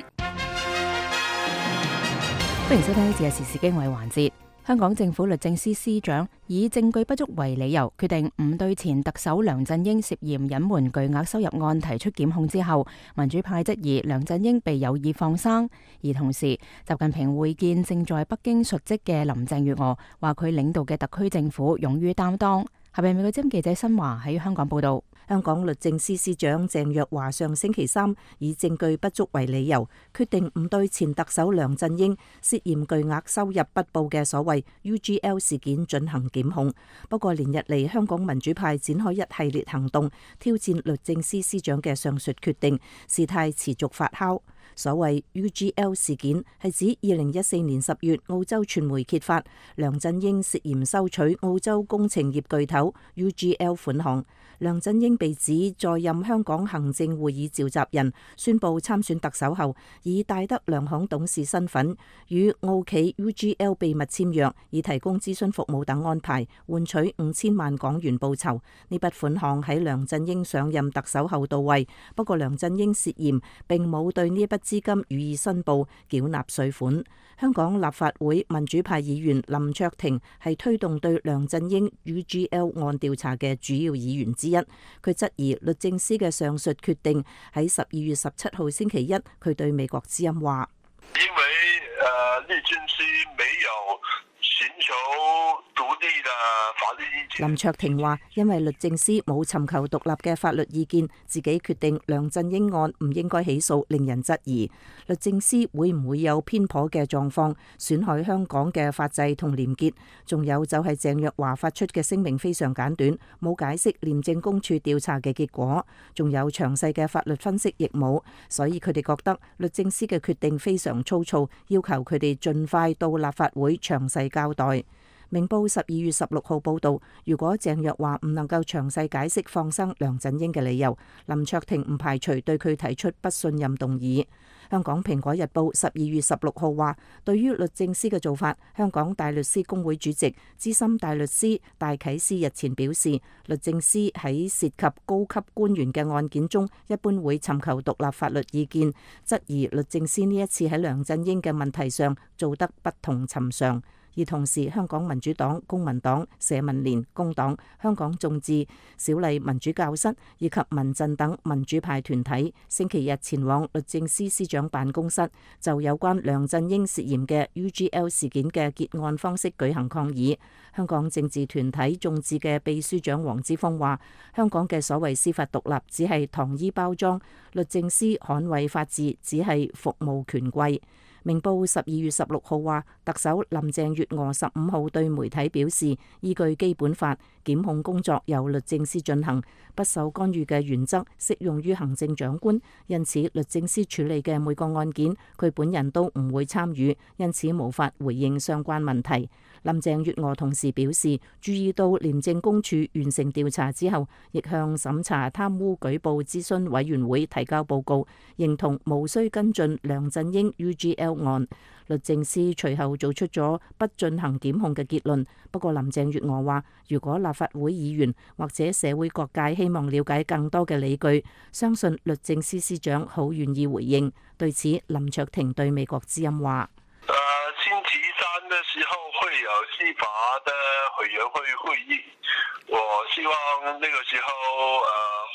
歡迎收聽呢節嘅時事經緯環節。香港政府律政司司長以證據不足為理由，決定唔對前特首梁振英涉嫌隱瞞巨額收入案提出檢控之後，民主派質疑梁振英被有意放生。而同時，習近平會見正在北京述職嘅林鄭月娥，話佢領導嘅特區政府勇於擔當。下邊美國之音記者新華喺香港報道。 香港律政司司長鄭若驊上星期三以證據不足為理由，決定唔對前特首梁振英涉嫌巨額收入不報嘅所謂 U G L 事件進行檢控。不過連日嚟，香港民主派展開一系列行動，挑戰律政司司長嘅上述決定，事態持續發酵。所謂 U G L 事件係指二零一四年十月澳洲傳媒揭發梁振英涉嫌收取澳洲工程業巨頭 U G L 款項。梁振英被指在任香港行政會議召集人，宣布參選特首後，以戴德梁行董事身份與澳企 U G L 秘密簽約，以提供諮詢服務等安排，換取五千萬港元報酬。呢筆款項喺梁振英上任特首後到位，不過梁振英涉嫌並冇對呢筆資金予以申報繳納稅款。香港立法會民主派議員林卓廷係推動對梁振英 U G L 案調查嘅主要議員之一。佢質疑律政司嘅上述決定。喺十二月十七號星期一，佢對美國之音話： 因為誒律政司沒有尋求獨立的法律意見。 林卓廷話：因為律政司冇尋求獨立嘅法律意見，自己決定梁振英案唔應該起訴，令人質疑律政司會唔會有偏頗嘅狀況，損害香港嘅法制同廉潔。仲有就係鄭若驊發出嘅聲明非常簡短，冇解釋廉政公署調查嘅結果，仲有詳細嘅法律分析亦冇，所以佢哋覺得律政司嘅決定非常粗糙，要求佢哋盡快到立法會詳細交代。明報十二月十六號報道，如果鄭若驊唔能夠詳細解釋放生梁振英嘅理由，林卓廷唔排除對佢提出不信任動議。香港蘋果日報十二月十六號話，對於律政司嘅做法，香港大律師公會主席資深大律師戴啟思日前表示，律政司喺涉及高級官員嘅案件中，一般會尋求獨立法律意見，質疑律政司呢一次喺梁振英嘅問題上做得不同尋常。而同時，香港民主黨、公民黨、社民連、工黨、香港眾志、小麗民主教室以及民陣等民主派團體星期日前往律政司司長辦公室，就有關梁振英涉嫌嘅 U G L 事件嘅結案方式舉行抗議。香港政治團體眾志嘅秘書長黃之鋒話：香港嘅所謂司法獨立只係糖衣包裝，律政司捍衛法治只係服務權貴。明報十二月十六號話，特首林鄭月娥十五號對媒體表示，依據基本法，檢控工作由律政司進行，不受干預嘅原則適用於行政長官，因此律政司處理嘅每個案件，佢本人都唔會參與，因此無法回應相關問題。林鄭月娥同時表示，注意到廉政公署完成調查之後，亦向審查貪污舉報諮詢委員會提交報告，認同無需跟進梁振英 U G L 案。律政司隨後做出咗不進行檢控嘅結論。不過林鄭月娥話，如果立法會議員或者社會各界希望了解更多嘅理據，相信律政司司長好願意回應。對此，林卓廷對美國之音話： 誒，星期三嘅時候會有司法的委員會會議，我希望呢個時候誒。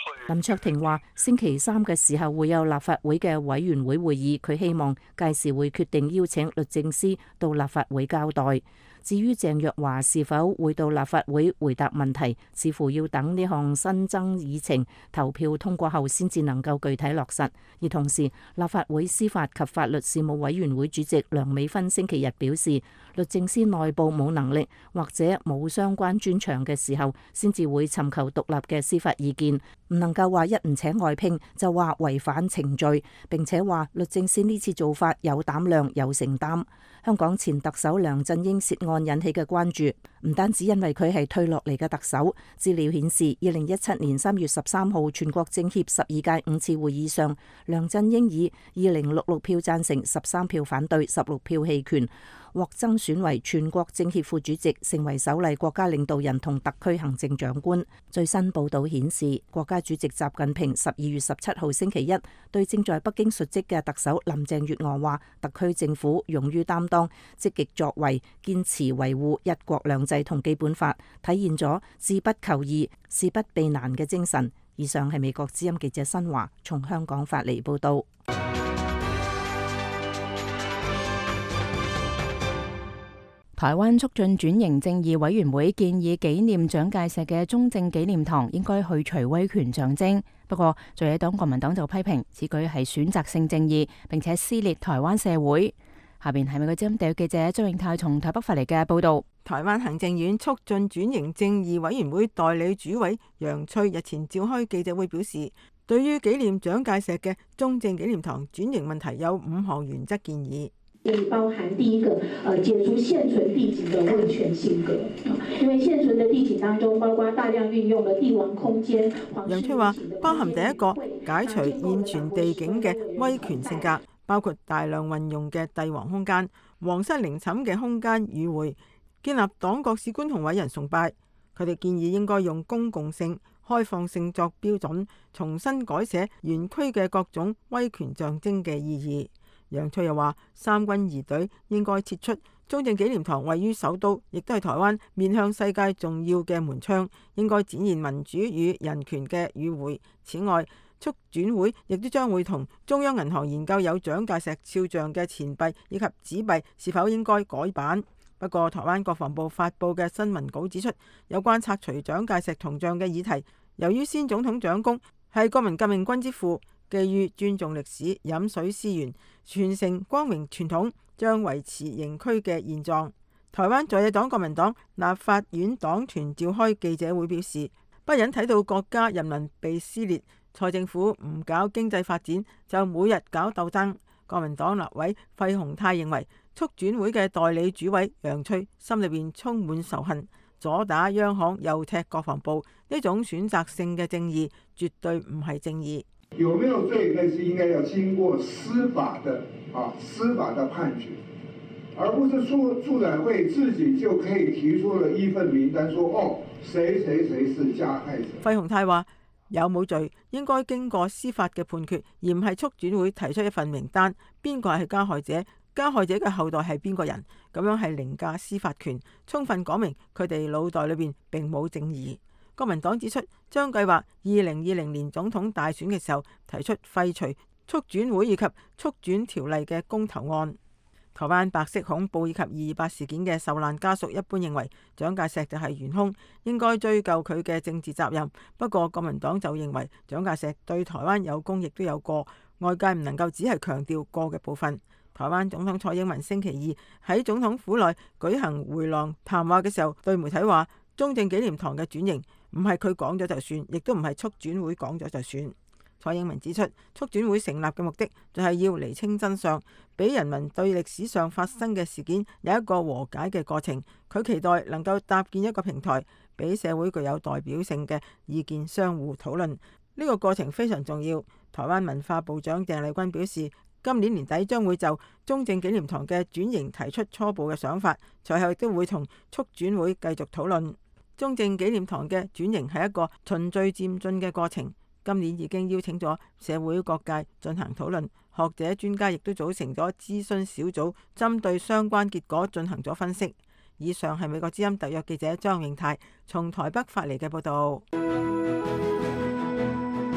林卓廷話：星期三嘅時候會有立法會嘅委員會會議，佢希望屆時會決定邀請律政司到立法會交代。至於鄭若驊是否會到立法會回答問題，似乎要等呢項新增議程投票通過後先至能夠具體落實。而同時，立法會司法及法律事務委員會主席梁美芬星期日表示，律政司內部冇能力或者冇相關專長嘅時候，先至會尋求獨立嘅司法意見，唔能夠話一唔請外聘就話違反程序。並且話律政司呢次做法有膽量有承擔。香港前特首梁振英涉案引起嘅關注，唔單止因為佢係退落嚟嘅特首。資料顯示，二零一七年三月十三號全國政協十二屆五次會議上，梁振英以二零六六票贊成、十三票反對、十六票棄權，獲增選為全國政協副主席，成為首例國家領導人同特區行政長官。最新報導顯示，國家主席習近平十二月十七號星期一對正在北京述職嘅特首林鄭月娥話：特區政府勇於擔當、積極作為，堅持維護一國兩制同基本法，體現咗志不求易、事不避難嘅精神。以上係美國之音記者新華從香港發嚟報導。 台灣促進轉型正義委員會建議紀念蔣介石嘅中正紀念堂應該去除威權象徵。不過，在野黨國民黨就批評此舉係選擇性正義，並且撕裂台灣社會。下邊係美國之音特約記者張永泰從台北發嚟嘅報導。 台灣行政院促進轉型正義委員會代理主委楊翠日前召開記者會表示，對於紀念蔣介石嘅中正紀念堂轉型問題有五項原則建議。 也包含第一個，呃，解除現存地景的威權性格，因為現存的地景當中，包括大量運用了帝王空間。 楊翠話，包含第一個解除現存地景嘅威權性格，包括大量運用嘅帝王空間、皇室陵寢嘅空間與會，建立黨國史觀同偉人崇拜。佢哋建議應該用公共性、開放性作標準，重新改寫園區嘅各種威權象徵嘅意義。楊翠又話，三軍儀隊應該撤出。中正紀念堂位於首都，亦都係台灣面向世界重要嘅門窗，應該展現民主與人權嘅與會。此外，促轉會亦都將會同中央銀行研究有蔣介石肖像嘅錢幣以及紙幣是否應該改版。不過，台灣國防部發布嘅新聞稿指出，有關拆除蔣介石銅像嘅議題，由於先總統蔣公係國民革命軍之父，基於尊重歷史、飲水思源、傳承光榮傳統，將維持營區嘅現狀。台灣在野黨國民黨立法院黨團召開記者會表示，不忍睇到國家人民被撕裂，蔡政府唔搞經濟發展，就每日搞鬥爭。國民黨立委費鴻泰認為，促轉會嘅代理主委楊翠心裏邊充滿仇恨，左打央行右踢國防部，呢種選擇性嘅正義絕對唔係正義。 有沒有罪，那是應該要經過司法的啊司法的判決，而不是促促轉會自己就可以提出了一份名單說，說哦，誰誰誰是加害者。 費鴻泰話，有冇罪應該經過司法嘅判決，而唔係促轉會提出一份名單，邊個係加害者，加害者嘅後代係邊個人，咁樣係凌駕司法權，充分講明佢哋腦袋裏邊並冇正義。國民黨指出，將計劃二零二零年總統大選嘅時候提出廢除促轉會以及促轉條例嘅公投案。台灣白色恐怖以及二二八事件嘅受難家屬一般認為，蔣介石就係元兇，應該追究佢嘅政治責任。不過國民黨就認為，蔣介石對台灣有功亦都有過，外界唔能夠只係強調過嘅部分。台灣總統蔡英文星期二喺總統府內舉行回廊談話嘅時候，對媒體話，中正紀念堂嘅轉型唔係佢講咗就算，亦都唔係促轉會講咗就算。蔡英文指出，促轉會成立嘅目的就係要釐清真相，俾人民對歷史上發生嘅事件有一個和解嘅過程。佢期待能夠搭建一個平台，俾社會具有代表性嘅意見相互討論。呢個過程非常重要。台灣文化部長鄭麗君表示，今年年底將會就中正紀念堂嘅轉型提出初步嘅想法，隨後亦都會同促轉會繼續討論。中正紀念堂嘅轉型係一個循序漸進嘅過程，今年已經邀請咗社會各界進行討論，學者專家亦都組成咗諮詢小組，針對相關結果進行咗分析。以上係美國之音特約記者張永泰從台北發嚟嘅報道。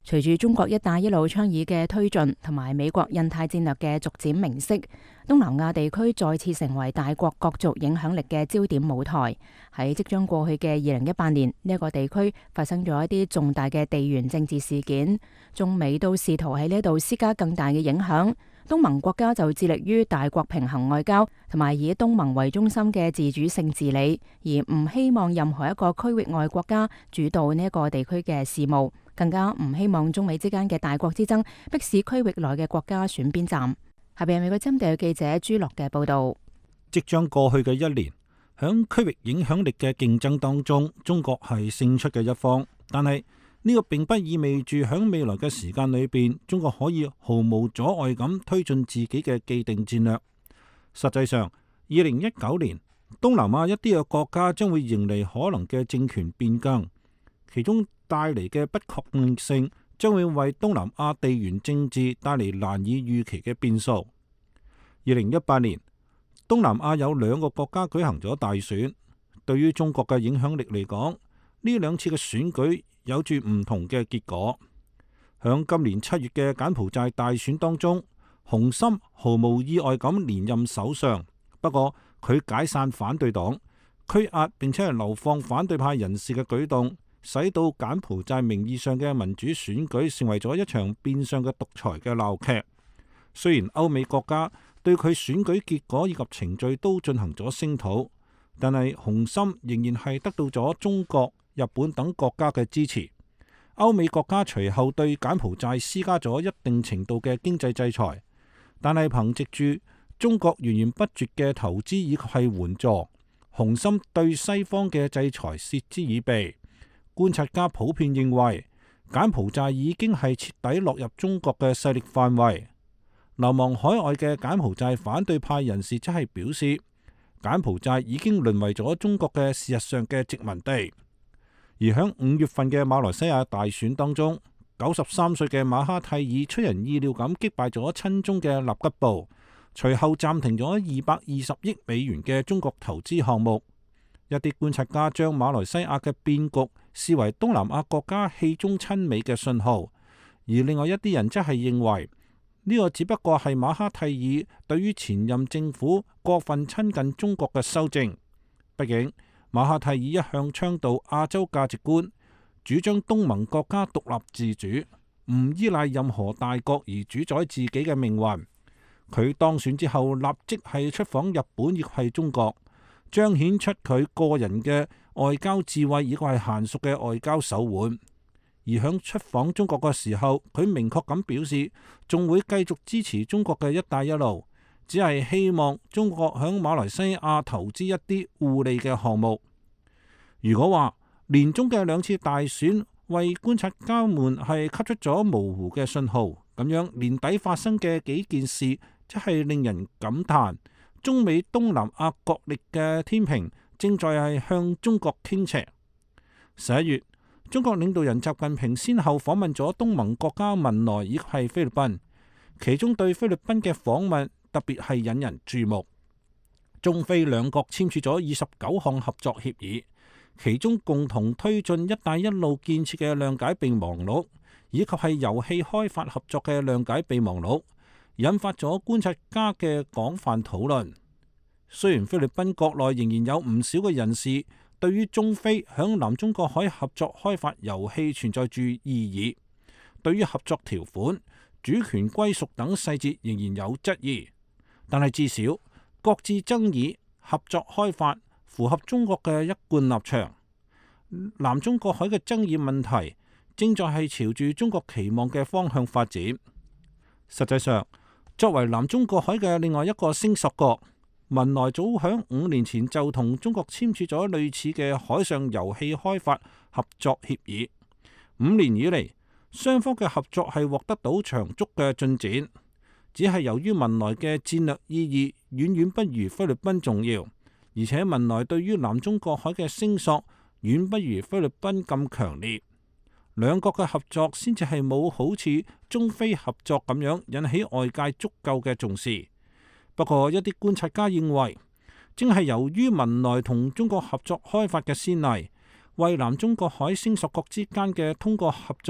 隨住中國一帶一路倡議嘅推進同埋美國印太戰略嘅逐漸明晰，東南亞地區再次成為大國角逐影響力嘅焦點舞台。喺即將過去嘅二零一八年，呢一個地區發生咗一啲重大嘅地緣政治事件，中美都試圖喺呢度施加更大嘅影響。東盟國家就致力於大國平衡外交，同埋以東盟為中心嘅自主性治理，而唔希望任何一個區域外國家主導呢一個地區嘅事務，更加唔希望中美之間嘅大國之爭迫使區域內嘅國家選邊站。下邊係美國針對記者朱樂嘅報道。 即將過去嘅一年，響區域影響力嘅競爭當中，中國係勝出嘅一方，但係呢個並不意味住響未來嘅時間裏邊，中國可以毫無阻礙咁推進自己嘅既定戰略。實際上，二零一九年東南亞一啲嘅國家將會迎嚟可能嘅政權變更，其中帶嚟嘅不確定性將會為東南亞地緣政治帶嚟難以預期嘅變數。二零一八年，東南亞有兩個國家舉行咗大選，對於中國嘅影響力嚟講，呢兩次嘅選舉有住唔同嘅結果。響今年七月嘅柬埔寨大選當中，洪森毫無意外咁連任首相，不過佢解散反對黨、拘押並且係流放反對派人士嘅舉動，使到柬埔寨名義上嘅民主選舉成為咗一場變相嘅獨裁嘅鬧劇。雖然歐美國家對佢選舉結果以及程序都進行咗聲討，但係洪森仍然係得到咗中國、日本等國家嘅支持。歐美國家隨後對柬埔寨施加咗一定程度嘅經濟制裁，但係憑藉住中國源源不絕嘅投資以及係援助，洪森對西方嘅制裁嗤之以鼻。觀察家普遍認為，柬埔寨已經係徹底落入中國嘅勢力範圍。流亡海外嘅柬埔寨反對派人士則係表示，柬埔寨已經淪為咗中國嘅事實上嘅殖民地。而響五月份嘅馬來西亞大選當中，九十三歲嘅馬哈蒂爾出人意料咁擊敗咗親中嘅納吉布，隨後暫停咗二百二十億美元嘅中國投資項目。一啲觀察家將馬來西亞嘅變局視為東南亞國家棄中親美嘅信號，而另外一啲人則係認為呢個只不過係馬哈蒂爾對於前任政府過分親近中國嘅修正。畢竟馬哈蒂爾一向倡導亞洲價值觀，主張東盟國家獨立自主，唔依賴任何大國而主宰自己嘅命運。佢當選之後，立即係出訪日本，亦係中國，彰顯出佢個人嘅外交智慧，以及係嫻熟嘅外交手腕。而響出訪中國嘅時候，佢明確咁表示，仲會繼續支持中國嘅一帶一路，只係希望中國響馬來西亞投資一啲互利嘅項目。如果話年中嘅兩次大選為觀察家們係給出咗模糊嘅信號，咁樣年底發生嘅幾件事，即係令人感嘆中美東南亞角力嘅天平正在係向中國傾斜。十一月，中國領導人習近平先後訪問咗東盟國家文萊以及係菲律賓，其中對菲律賓嘅訪問特別係引人注目。中菲兩國簽署咗二十九項合作協議，其中共同推進一帶一路建設嘅諒解備忘錄，以及係油氣開發合作嘅諒解備忘錄，引發咗觀察家嘅廣泛討論。雖然菲律賓國內仍然有唔少嘅人士對於中菲響南中國海合作開發油氣存在住異議，對於合作條款、主權歸屬等細節仍然有質疑，但係至少各自爭議、合作開發符合中國嘅一貫立場。南中國海嘅爭議問題正在係朝住中國期望嘅方向發展。實際上，作為南中國海嘅另外一個聲索國，文萊早響五年前就同中國簽署咗類似嘅海上油氣開發合作協議。五年以嚟，雙方嘅合作係獲得到長足嘅進展，只係由於文萊嘅戰略意義遠遠不如菲律賓重要，而且文萊對於南中國海嘅聲索遠不如菲律賓咁強烈，兩國嘅合作先至係冇好似中菲合作咁樣引起外界足夠嘅重視。不過一啲觀察家認為，正係由於文萊同中國合作開發嘅先例，為南中國海聲索國之間嘅通過合作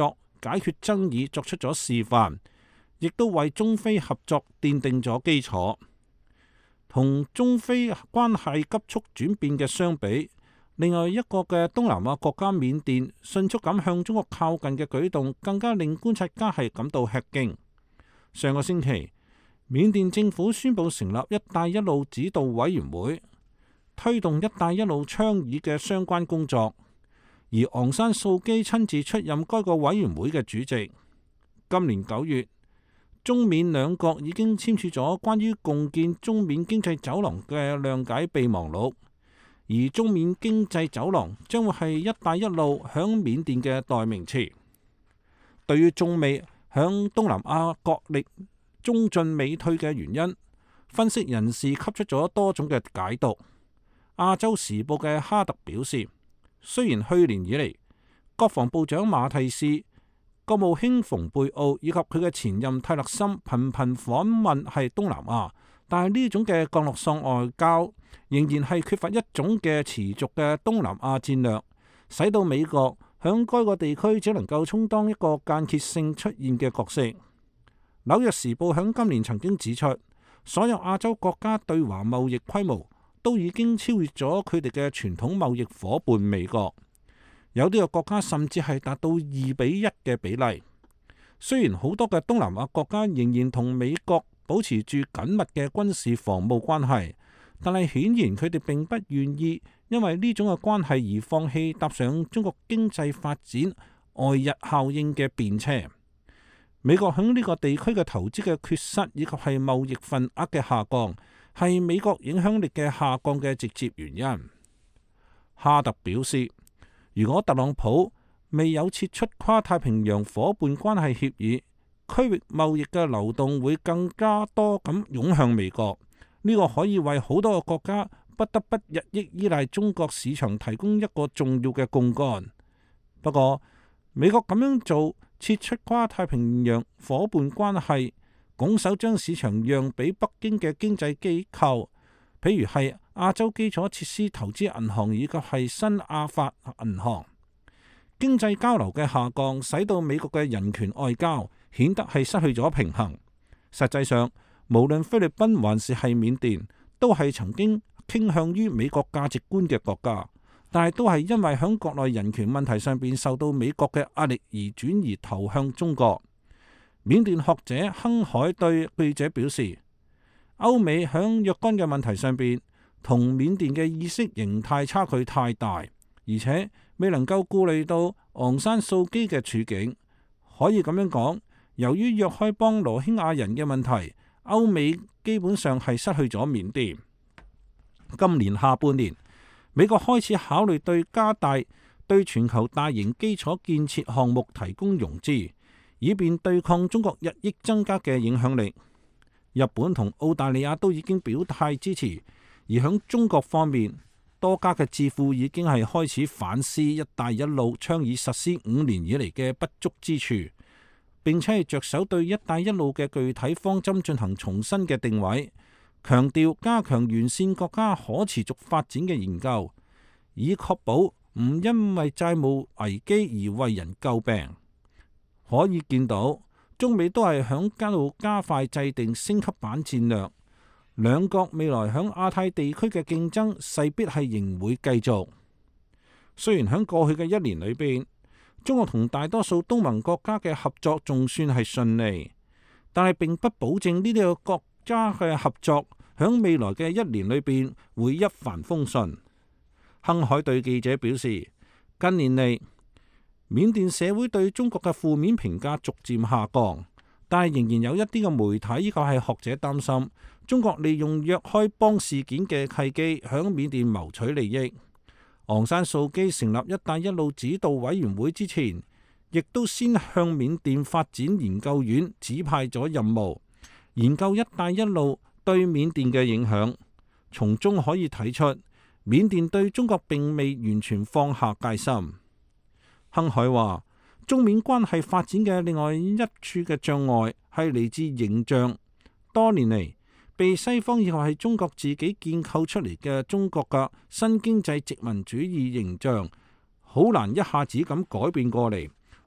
解決爭議作出咗示範，亦都為中非合作奠定咗基礎。同中非關係急速轉變嘅相比，另外一個嘅東南亞國家緬甸迅速咁向中國靠近嘅舉動，更加令觀察家係感到吃驚。上個星期，緬甸政府宣布成立一帶一路指導委員會，推動一帶一路倡議嘅相關工作，而昂山素基親自出任該個委員會嘅主席。今年九月，中緬兩國已經簽署咗關於共建中緬經濟走廊嘅諒解備忘錄，而中緬經濟走廊將會係一帶一路響緬甸嘅代名詞。對於中美響東南亞角力中進美退嘅原因，分析人士給出咗多種嘅解讀。亞洲時報嘅哈特表示，雖然去年以嚟國防部長馬蒂斯、國務卿蓬佩奧以及佢嘅前任泰勒森頻頻訪問係東南亞，但係呢種嘅降落傘外交仍然係缺乏一種嘅持續嘅東南亞戰略，使到美國響該個地區只能夠充當一個間歇性出現嘅角色。紐約時報響今年曾經指出，所有亞洲國家對華貿易規模都已經超越咗佢哋嘅傳統貿易夥伴美國。有啲嘅國家甚至係達到二比一嘅比例。雖然好多嘅東南亞國家仍然同美國保持住緊密嘅軍事防務關係，但係顯然佢哋並不願意因為呢種嘅關係而放棄搭上中國經濟發展外溢效應嘅便車。美國喺呢個地區嘅投資嘅缺失，以及係貿易份額嘅下降，係美國影響力嘅下降嘅直接原因。哈特表示，如果特朗普未有撤出跨太平洋夥伴關係協議，區域貿易嘅流動會更加多咁湧向美國。呢個可以為好多個國家不得不日益依賴中國市場提供一個重要嘅槓桿。不過，美國咁樣做，撤出跨太平洋夥伴關係，拱手將市場讓俾北京嘅經濟機構，譬如係亞洲基礎設施投資銀行以及係新亞發銀行。經濟交流嘅下降，使到美國嘅人權外交顯得係失去咗平衡。實際上，無論菲律賓還是係緬甸，都係曾經傾向於美國價值觀嘅國家，但係都係因為響國內人權問題上邊受到美國嘅壓力而轉移投向中國。緬甸學者亨海對記者表示，歐美響若干嘅問題上邊同緬甸嘅意識形態差距太大，而且未能夠顧慮到昂山素基嘅處境。可以咁樣講，由於若開邦羅興亞人嘅問題，歐美基本上係失去咗緬甸。今年下半年，美國開始考慮對加大對全球大型基礎建設項目提供融資，以便對抗中國日益增加嘅影響力。日本同澳大利亞都已經表態支持，而響中國方面，多家嘅智庫已經係開始反思一帶一路倡議實施五年以嚟嘅不足之處，並且係着手對一帶一路嘅具體方針進行重新嘅定位，強調加強完善國家可持續發展嘅研究，以確保唔因為債務危機而為人詬病。可以見到，中美都係響加路加快制定升級版戰略，兩國未來響亞太地區嘅競爭勢必係仍會繼續。雖然響過去嘅一年裏邊，中國同大多數東盟國家嘅合作仲算係順利，但係並不保證呢啲個國家嘅合作響未來嘅一年裏邊會一帆風順。亨海對記者表示，近年嚟，緬甸社會對中國嘅負面評價逐漸下降，但係仍然有一啲嘅媒體依個係學者擔心，中國利用若開邦事件嘅契機響緬甸謀取利益。昂山素基成立一帶一路指導委員會之前，亦都先向緬甸發展研究院指派咗任務，研究一帶一路對緬甸嘅影響。從中可以睇出，緬甸對中國並未完全放下戒心。亨海話，中緬關係發展嘅另外一處嘅障礙係嚟自形象。多年嚟，被西方以為係中國自己建構出嚟嘅中國嘅新經濟殖民主義形象，好難一下子咁改變過嚟。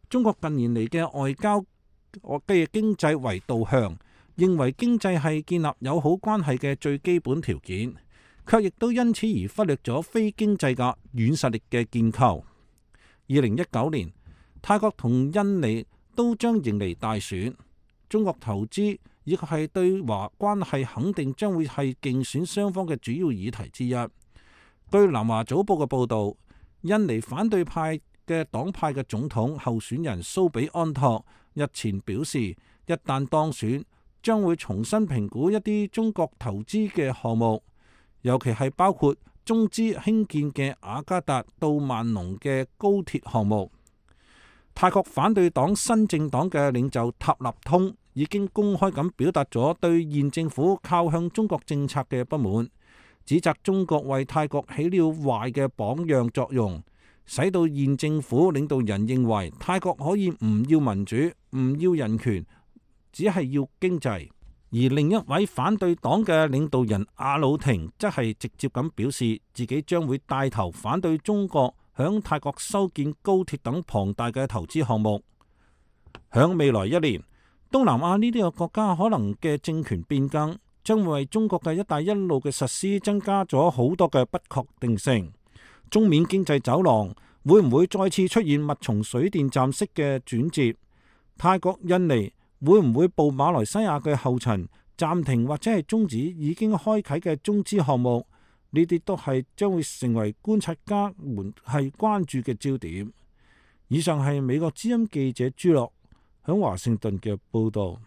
中國近年嚟嘅外交嘅經濟為導向，認為經濟係建立友好關係嘅最基本條件，卻亦都因此而忽略咗非經濟嘅軟實力嘅建構。二零一九年，泰國同印尼都將迎嚟大選，中國投資以及係對華關係肯定將會係競選雙方嘅主要議題之一。據南華早報嘅報導，印尼反對派嘅黨派嘅總統候選人蘇比安托日前表示，一旦當選，將會重新評估一啲中國投資嘅項目，尤其係包括中資興建嘅雅加達到萬隆嘅高鐵項目。泰國反對黨新政黨嘅領袖塔納通已經公開咁表達咗對現政府靠向中國政策嘅不滿，指責中國為泰國起了壞嘅榜樣作用，使到現政府領導人認為泰國可以唔要民主、唔要人權，只係要經濟。而另一位反對黨嘅領導人阿魯廷則係直接咁表示，自己將會帶頭反對中國響泰國修建高鐵等龐大嘅投資項目。響未來一年，東南亞呢啲個國家可能嘅政權變更，將會為中國嘅一帶一路嘅實施增加咗好多嘅不確定性。中緬經濟走廊會唔會再次出現密松水電站式嘅轉折？泰國、印尼會唔會步馬來西亞嘅後塵，暫停或者係終止已經開啟嘅中資項目？呢啲都係將會成為觀察家們係關注嘅焦點。以上係美國之音記者朱樂響華盛頓嘅報道。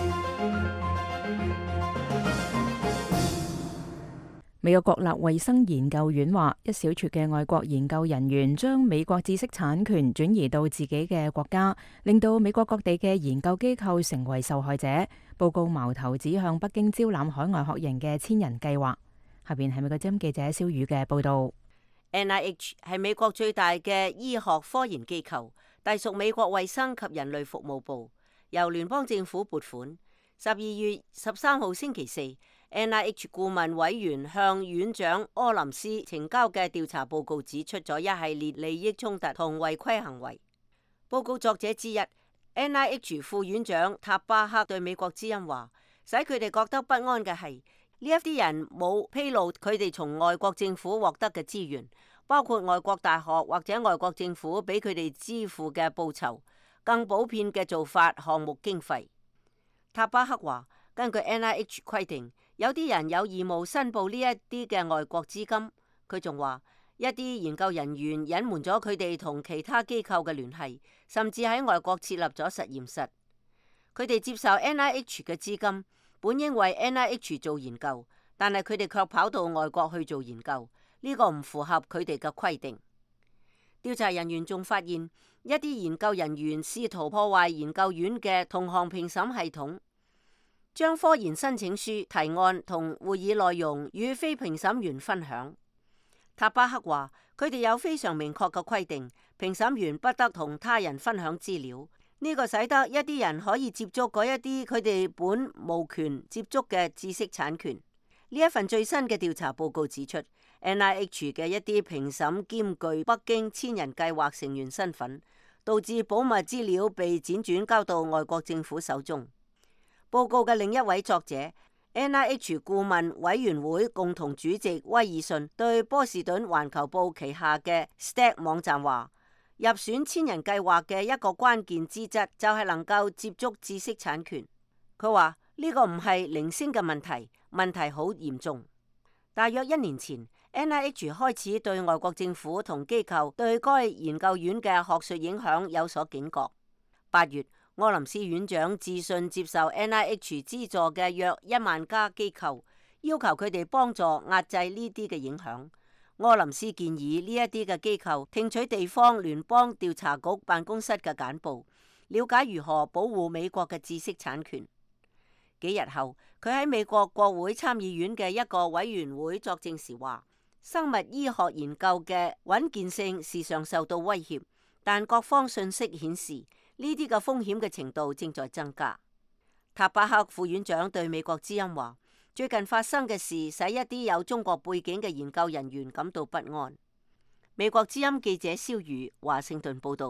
美國國立衛生研究院話，一小撮嘅外國研究人員將美國知識產權轉移到自己嘅國家，令到美國各地嘅研究機構成為受害者。報告矛頭指向北京招攬海外學人嘅千人計劃。下邊係美國之音記者蕭宇嘅報道。 N I H 係美國最大嘅醫學科研機構，隸屬美國衛生及人類服務部，由聯邦政府撥款。十二月十三號星期四，N I H 顧問委員向院長柯林斯呈交嘅調查報告指出咗一系列利益衝突同違規行為。報告作者之一 N I H 副院長塔巴克對美國之音話，使佢哋覺得不安嘅係呢一啲人冇披露佢哋從外國政府獲得嘅資源，包括外國大學或者外國政府俾佢哋支付嘅報酬、更普遍嘅做法、項目經費。塔巴克話，根據 N I H 規定，有啲人有義務申報呢一啲嘅外國資金。佢仲話，一啲研究人員隱瞞咗佢哋同其他機構嘅聯繫，甚至喺外國設立咗實驗室。佢哋接受 N I H 嘅資金，本應為 N I H 做研究，但係佢哋卻跑到外國去做研究，呢個唔符合佢哋嘅規定。調查人員仲發現，一啲研究人員試圖破壞研究院嘅同行評審系統，將科研申請書、提案同會議內容與非評審員分享。塔巴克話，佢哋有非常明確嘅規定，評審員不得同他人分享資料。呢個使得一啲人可以接觸嗰一啲佢哋本無權接觸嘅知識產權。呢一份最新嘅調查報告指出， N I H 嘅一啲評審兼具北京千人計劃成員身份，導致保密資料被輾轉交到外國政府手中。報告嘅另一位作者 N I H 顧問委員會共同主席威爾遜對波士頓環球報旗下嘅 S T A C 網站話，入選千人計劃嘅一個關鍵資質就係能夠接觸知識產權。佢話呢個唔係零星嘅問題，問題好嚴重。大約一年前 N I H 開始對外國政府同機構對該研究院嘅學術影響有所警覺。八月，柯林斯院長致信接受 N I H 資助嘅約一萬家機構，要求佢哋幫助壓制呢啲嘅影響。柯林斯建議呢一啲嘅機構聽取地方聯邦調查局辦公室嘅簡報，了解如何保護美國嘅知識產權。幾日後，佢喺美國國會參議院嘅一個委員會作證時話，生物醫學研究嘅穩健性時常受到威脅，但各方信息顯示呢啲嘅風險嘅程度正在增加。塔巴克副院長對美國之音話，最近發生嘅事使一啲有中國背景嘅研究人員感到不安。美國之音記者蕭宇華盛頓報道。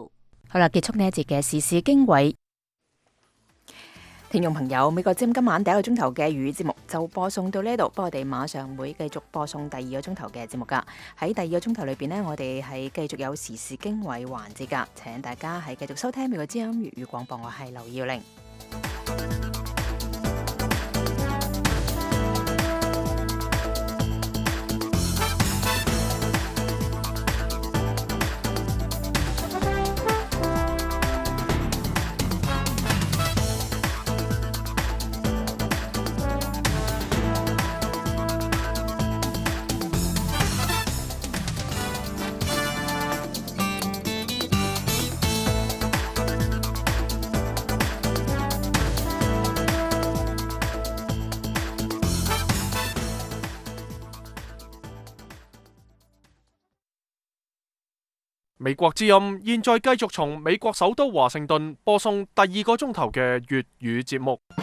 好啦，結束呢一節嘅時事經緯。聽眾朋友，美國之音今晚第一個鐘頭嘅粵語節目就播送到呢度，不過我哋馬上會繼續播送第二個鐘頭嘅節目噶。喺第二個鐘頭裏邊呢，我哋係繼續有時事經緯環節噶，請大家係繼續收聽美國之音粵語廣播，我係劉耀玲。 美國之音現在繼續從美國首都華盛頓播送第二個鐘頭嘅粵語節目。